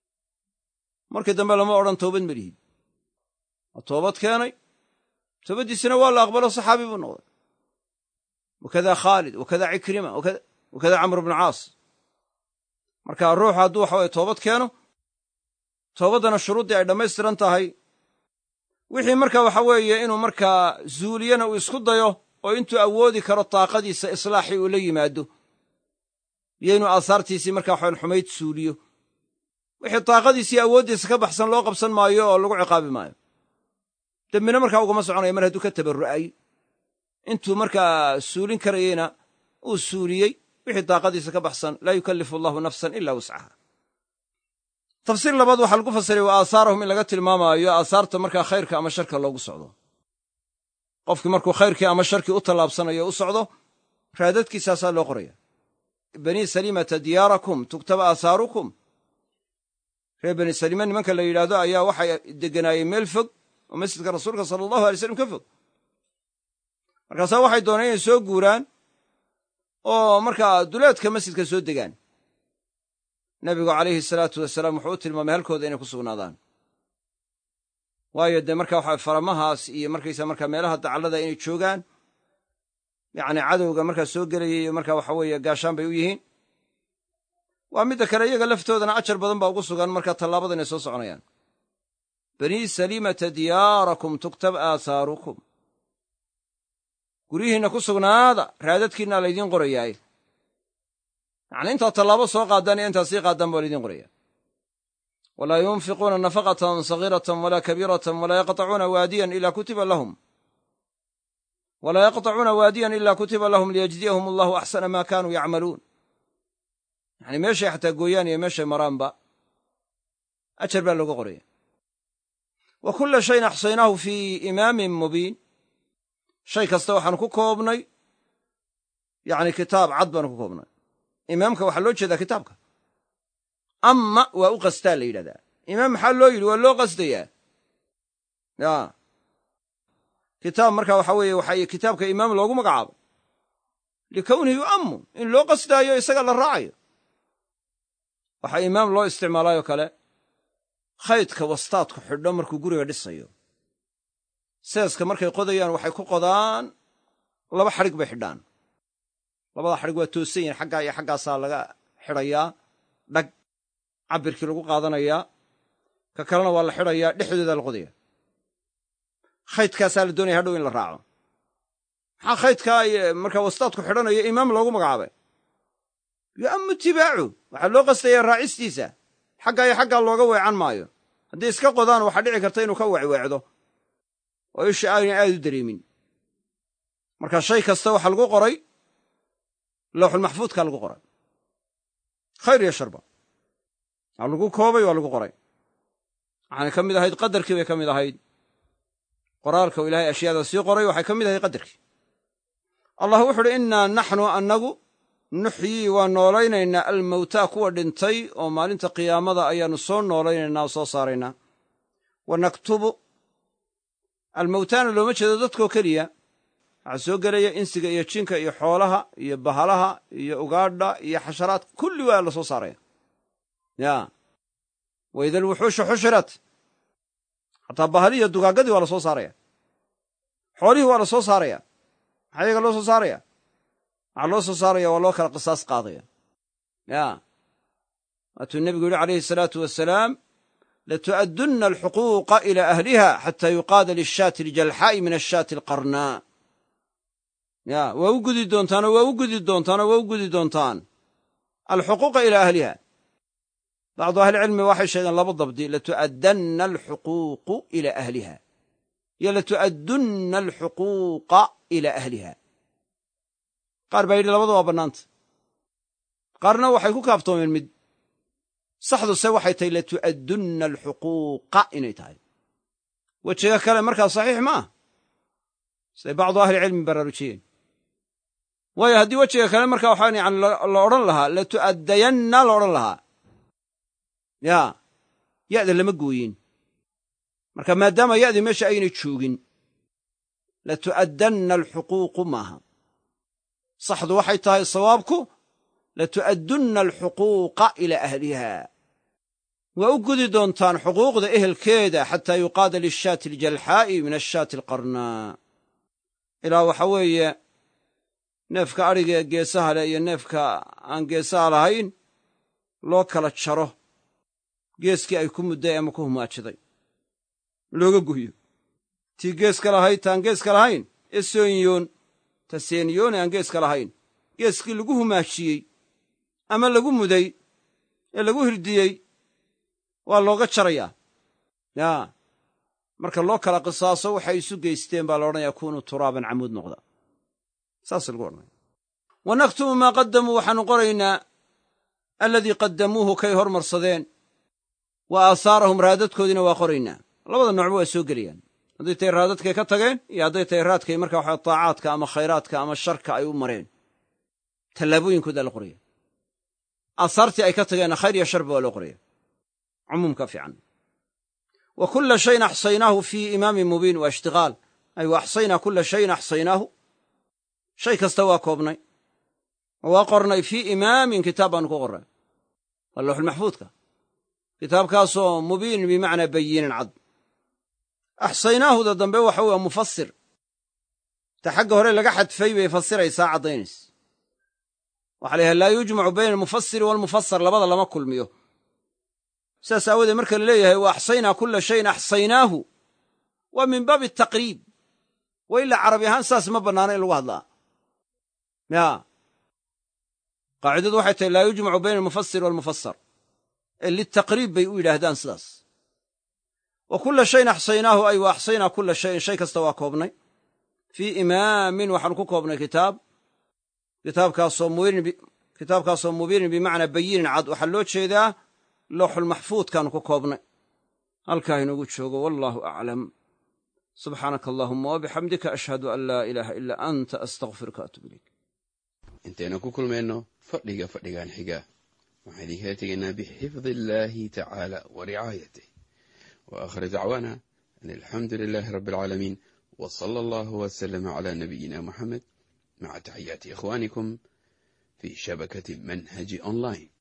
markii dambe lama odhan toobad ma lihid. waa toobad keenay, toobaddiisina waa la aqbalo, saxaabi buu noqday. wakada khaalid, wakada cikrima, wakada camr bnu caas. marka ruuxu hadduu waxa weye toobad keeno, toobaddana shuruuddii ay dhammaystiran tahay, wixii marka waxa weeye inuu markaa zuuliyana uu isku dayo oo intuu awoodi karo taaqadiisa islaaxii uu la yimaado iyo inuu aahaartiisii markaa waxaan xumayd suuliyo, wixii taaqadiisii awooddiisa ka baxsan loo qabsan maayo oo lagu ciqaabi maayo. dembina markaa ugama soconaya mar hadduu ka tabarru'ay, intuu markaa suulin karayeyna uu suuliyey, wixii taaqadiisa ka baxsan laa yukallifu allahu nafsan ilaa wuscaha. tafsiir labaad waxaa lagu fasiray wa aahaarahum in laga tilmaamaayo aahaarta markaa khayrka ama sharka loogu socdo. qofkii markuu khayrkii ama sharkii u tallaabsanayo u socdo, raadadkiisaasaa loo qoraya. banii salimata diyaarakum tuktaba aahaarukum. reer bani salima nimanka la yidhaahdo ayaa waxay degganaayeen meel fog oo masjidka rasuulka sala allahu alay slam ka fog. markaasaa waxay dooneen inay soo guuraan oo markaa duleedka masjidka soo degaan. nebigu calayhi salaatu wasalaam wuxuu u tilmaamay halkooda inay ku sugnaadaan. waayo dee marka waxa faramahaas iyo markaysa markaa meelaha dacallada inay joogaan, yacni cadowga markaa soo gelayay iyo markaa waxa weeye gaashaan bay u yihiin. waa midda kale iyaga laftoodana ajar badan baa ugu sugan markaa tallaabada inay soo soconayaan. banii salimata diyaarakum tuktab aahaarukum. guryihiinna ku sugnaada, raadadkiinna laydiin qorayaaye. yacni intaad tallaabo soo qaadaan iyo intaad sii qaadaan baa laydiin qoraya. walaa yunfiquuna nafaqatan sagiiratan walaa kabiiratan walaa yaqطacuuna waadiyan ilaa kutiba lahum walaa yaqطacuuna waadiyan ilaa kutiba lahum liyajziyahum allahu axsana maa kaanuu yacmaluun. yacni meeshay xataa gooyaan iyo meeshay maraanba ajar baa looga qoraya. wa kulla shayin axsaynaahu fii imaamin mubiin. shay kasta waxaanu ku koobnay yacni kitaab cad baanu ku koobnay. imaamka waxaa loo jeedaa kitaabka. ama waa u qastaa la yidhahdaa. imaam maxaa loo yidhi? waa loo qasdayaa. ya kitaab markaa waxa weeye waxaa kitaabka imaam loogu magacaabay likownihi yu'ammu, in loo qasdaayo isaga la raacayo. waxaa imaam loo isticmaalaayoo kale khaydka wastaadku xidho markuu guriga dhisayo. seeska markay qodayaan waxay ku qodaan laba xadhig bay xidhaan. labada xadhig waa toosan yihin, xaggaa iyo xaggaasaa laga xidhayaa, dhag cabirkii lagu qaadanayaa, ka kalena waa la xidhayaa, dhexdoodaa la qodaya. khaydkaasaa la doonaya hadhow in la raaco. maxaa khaydkaa markaa wastaadku xidhanayo imaam loogu magacaabay? yu'ammu itibaacu, waxaa loo qastayaa raacistiisa. xaggaa iyo xaggaa looga weecan maayo. haddii iska qodaan waxaa dhici karta inuu ka weecweecdo oo isha aanay aad u dareemin. marka shay kasta waxaa lagu qoray lawxulmaxfuudkaa lagu qoray, khayr iyo sharba waa lagu koobay, waa lagu qoray. waxaanay ka mid ahayd qadarkii bay ka mid ahayd. qoraalka uu ilaahay ashyaada sii qoray waxay ka mid ahayd qadarkii. allah wuxu uhi innaa naxnu annagu nuxyii waa noolaynaynaa almawtaa kuwa dhintay oo maalinta qiyaamada ayaannu soo noolaynaynaa oo soo saaraynaa wa naktubu almawtaana looma jeedo dadkoo keliya waxaa soo gelaya insiga iyo jinka iyo xoolaha iyo bahalaha iyo ugaadha iyo xasharaadka kulli waa la soo saaraya ya waida alwuxuushu xushirat xataa bahalihiiyo dugaaggadii waa la soo saaraya xoolihii waa la soo saaraya maxaa iyaga loo soo saaraya waxaa loo soo saaraya waa loo kala qisaas qaadaya ya waatuu nebigu yidhi calayhi salaatu wasalaam latu'addunna alxuquuqa ilaa ahliha xataa yuqaada lishaati aljalxaa'i min ashaati alqarnaa ya waa u gudi doontaanoo waa u gudi doontaanoo waa u gudi doontaan alxuquuqa ilaa ahliha bacdu ahlicilmi waxay sheegeen laba dabdi latu'addanna alxuquuqu ilaa ahliha iyo latu'addunna alxuquuqa ilaa ahliha qaar baa yidhi labada waa bannaanta qaarna waxay ku kaaftoomeen mid saxdu se waxay tahay latu'addunna alxuquuqa inay tahay wejiga kale markaa saxiix ma ah siday bacdu ahlicilmi baraarujiyeen waayo haddii wejiga kale markaa waxaa yani la odhan lahaa latu'addayanna la odhan lahaa yaa ya'da lama gooyin marka maadaama ya'dii meesha aynay joogin latu'addanna alxuquuqu maaha saxdu waxay tahay sawaabku latu'addunna alxuquuqa ilaa ahliha waa u gudi doontaan xuquuqda ehelkeeda xataa yuqaada lishaati aljalxaa'i min ashaati alqarnaa ilaa waxa weeye neefka adhiga ee geesaha leh iyo neefka aan geesaha lahayn loo kala jaro geeskii ay ku mudday ama ku humaajiday looga guyo tii geeska lahayd taan geeska lahayn ee soonyoon ta seenyoon ee aan geeska lahayn geeskii lagu humaajiyey ama lagu muday ee lagu hirdiyey waa looga jarayaa yaa marka loo kala qisaaso waxay isu geysteen baa la odhanayaa kunuu turaaban camuud noqda saas lagu odhanaya wa naktubu maa qaddamuu waxaannu qoraynaa alladii qaddamuuhu kay hormarsadeen wa aahaarahum raadadkoodiina waa qoraynaa labada noocba waa soo gelayaan hadday tahay raadadkay ka tageen iyo hadday tahay raadkay marka waxa taacaadka ama khayraadka ama sharka ay u mareen tallaabooyinkoodaa la qoraya aahaartii ay ka tageenna khayr iyo sharba waa loo qoraya cumuumka fiican wa kulla shayin axsaynaahu fii imaamin mubiin waa ishtiqaal ay wa axsaynaa kulla shayin axsaynaahu shay kasta waa koobnay oo waa qornay fii imaamin kitaab baannu ku qorray waa lawxulmaxfuudka kitaabkaasoo mubiin bimacnaa bayinin cad axsaynaahuda dambe waxa weye mufasir ta xagga hore laga xadfay bay fasiraysaa caddaynaysa waxa la yidhaha laa yujmacu bayna almufasiri waalmufasar labada lama kulmiyo sidaas aawoodee marka la leeyahay wa axsaynaa kulla shayin axsaynaahu waa min baabi ataqriib wa ilaa carabi ahaan saas ma bannaana in lagu hadlaa ya qaacidadu waxay tahay laa yujmacu bayna almufasir waalmufasar ee litaqriib bay u yidhaahdaan sidaas wa kulla shayin axsaynaahu ay wa axsaynaa kulla shayin shay kasta waa koobnay fii imaamin waxaanu ku koobnay kitaab kitaabkaasoo mubiinin kitaabkaasoo mubiinin bimacnaa bayinin cad waxaa loo jeedaa lawxulmaxfuudkaanu ku koobnay halkaa inoogu joogo wallaahu aclam subxaanaka allaahumma wabixamdika ashhadu an laa ilaaha ilaa anta astakfiruka atub ilayk intaynu ku kulmayno fadhiga fadhigan xiga waxaan idinkala tegaynaa bixifdi illaahi tacaala wa ricaayatih wa aakhir dacwaana an alxamdu lilaahi rabbi alcaalamiin wa sala allahu wasalama calaa nabiyina muxamed maca taxiyaati ikhwaanikum fii shabakati manhaji online.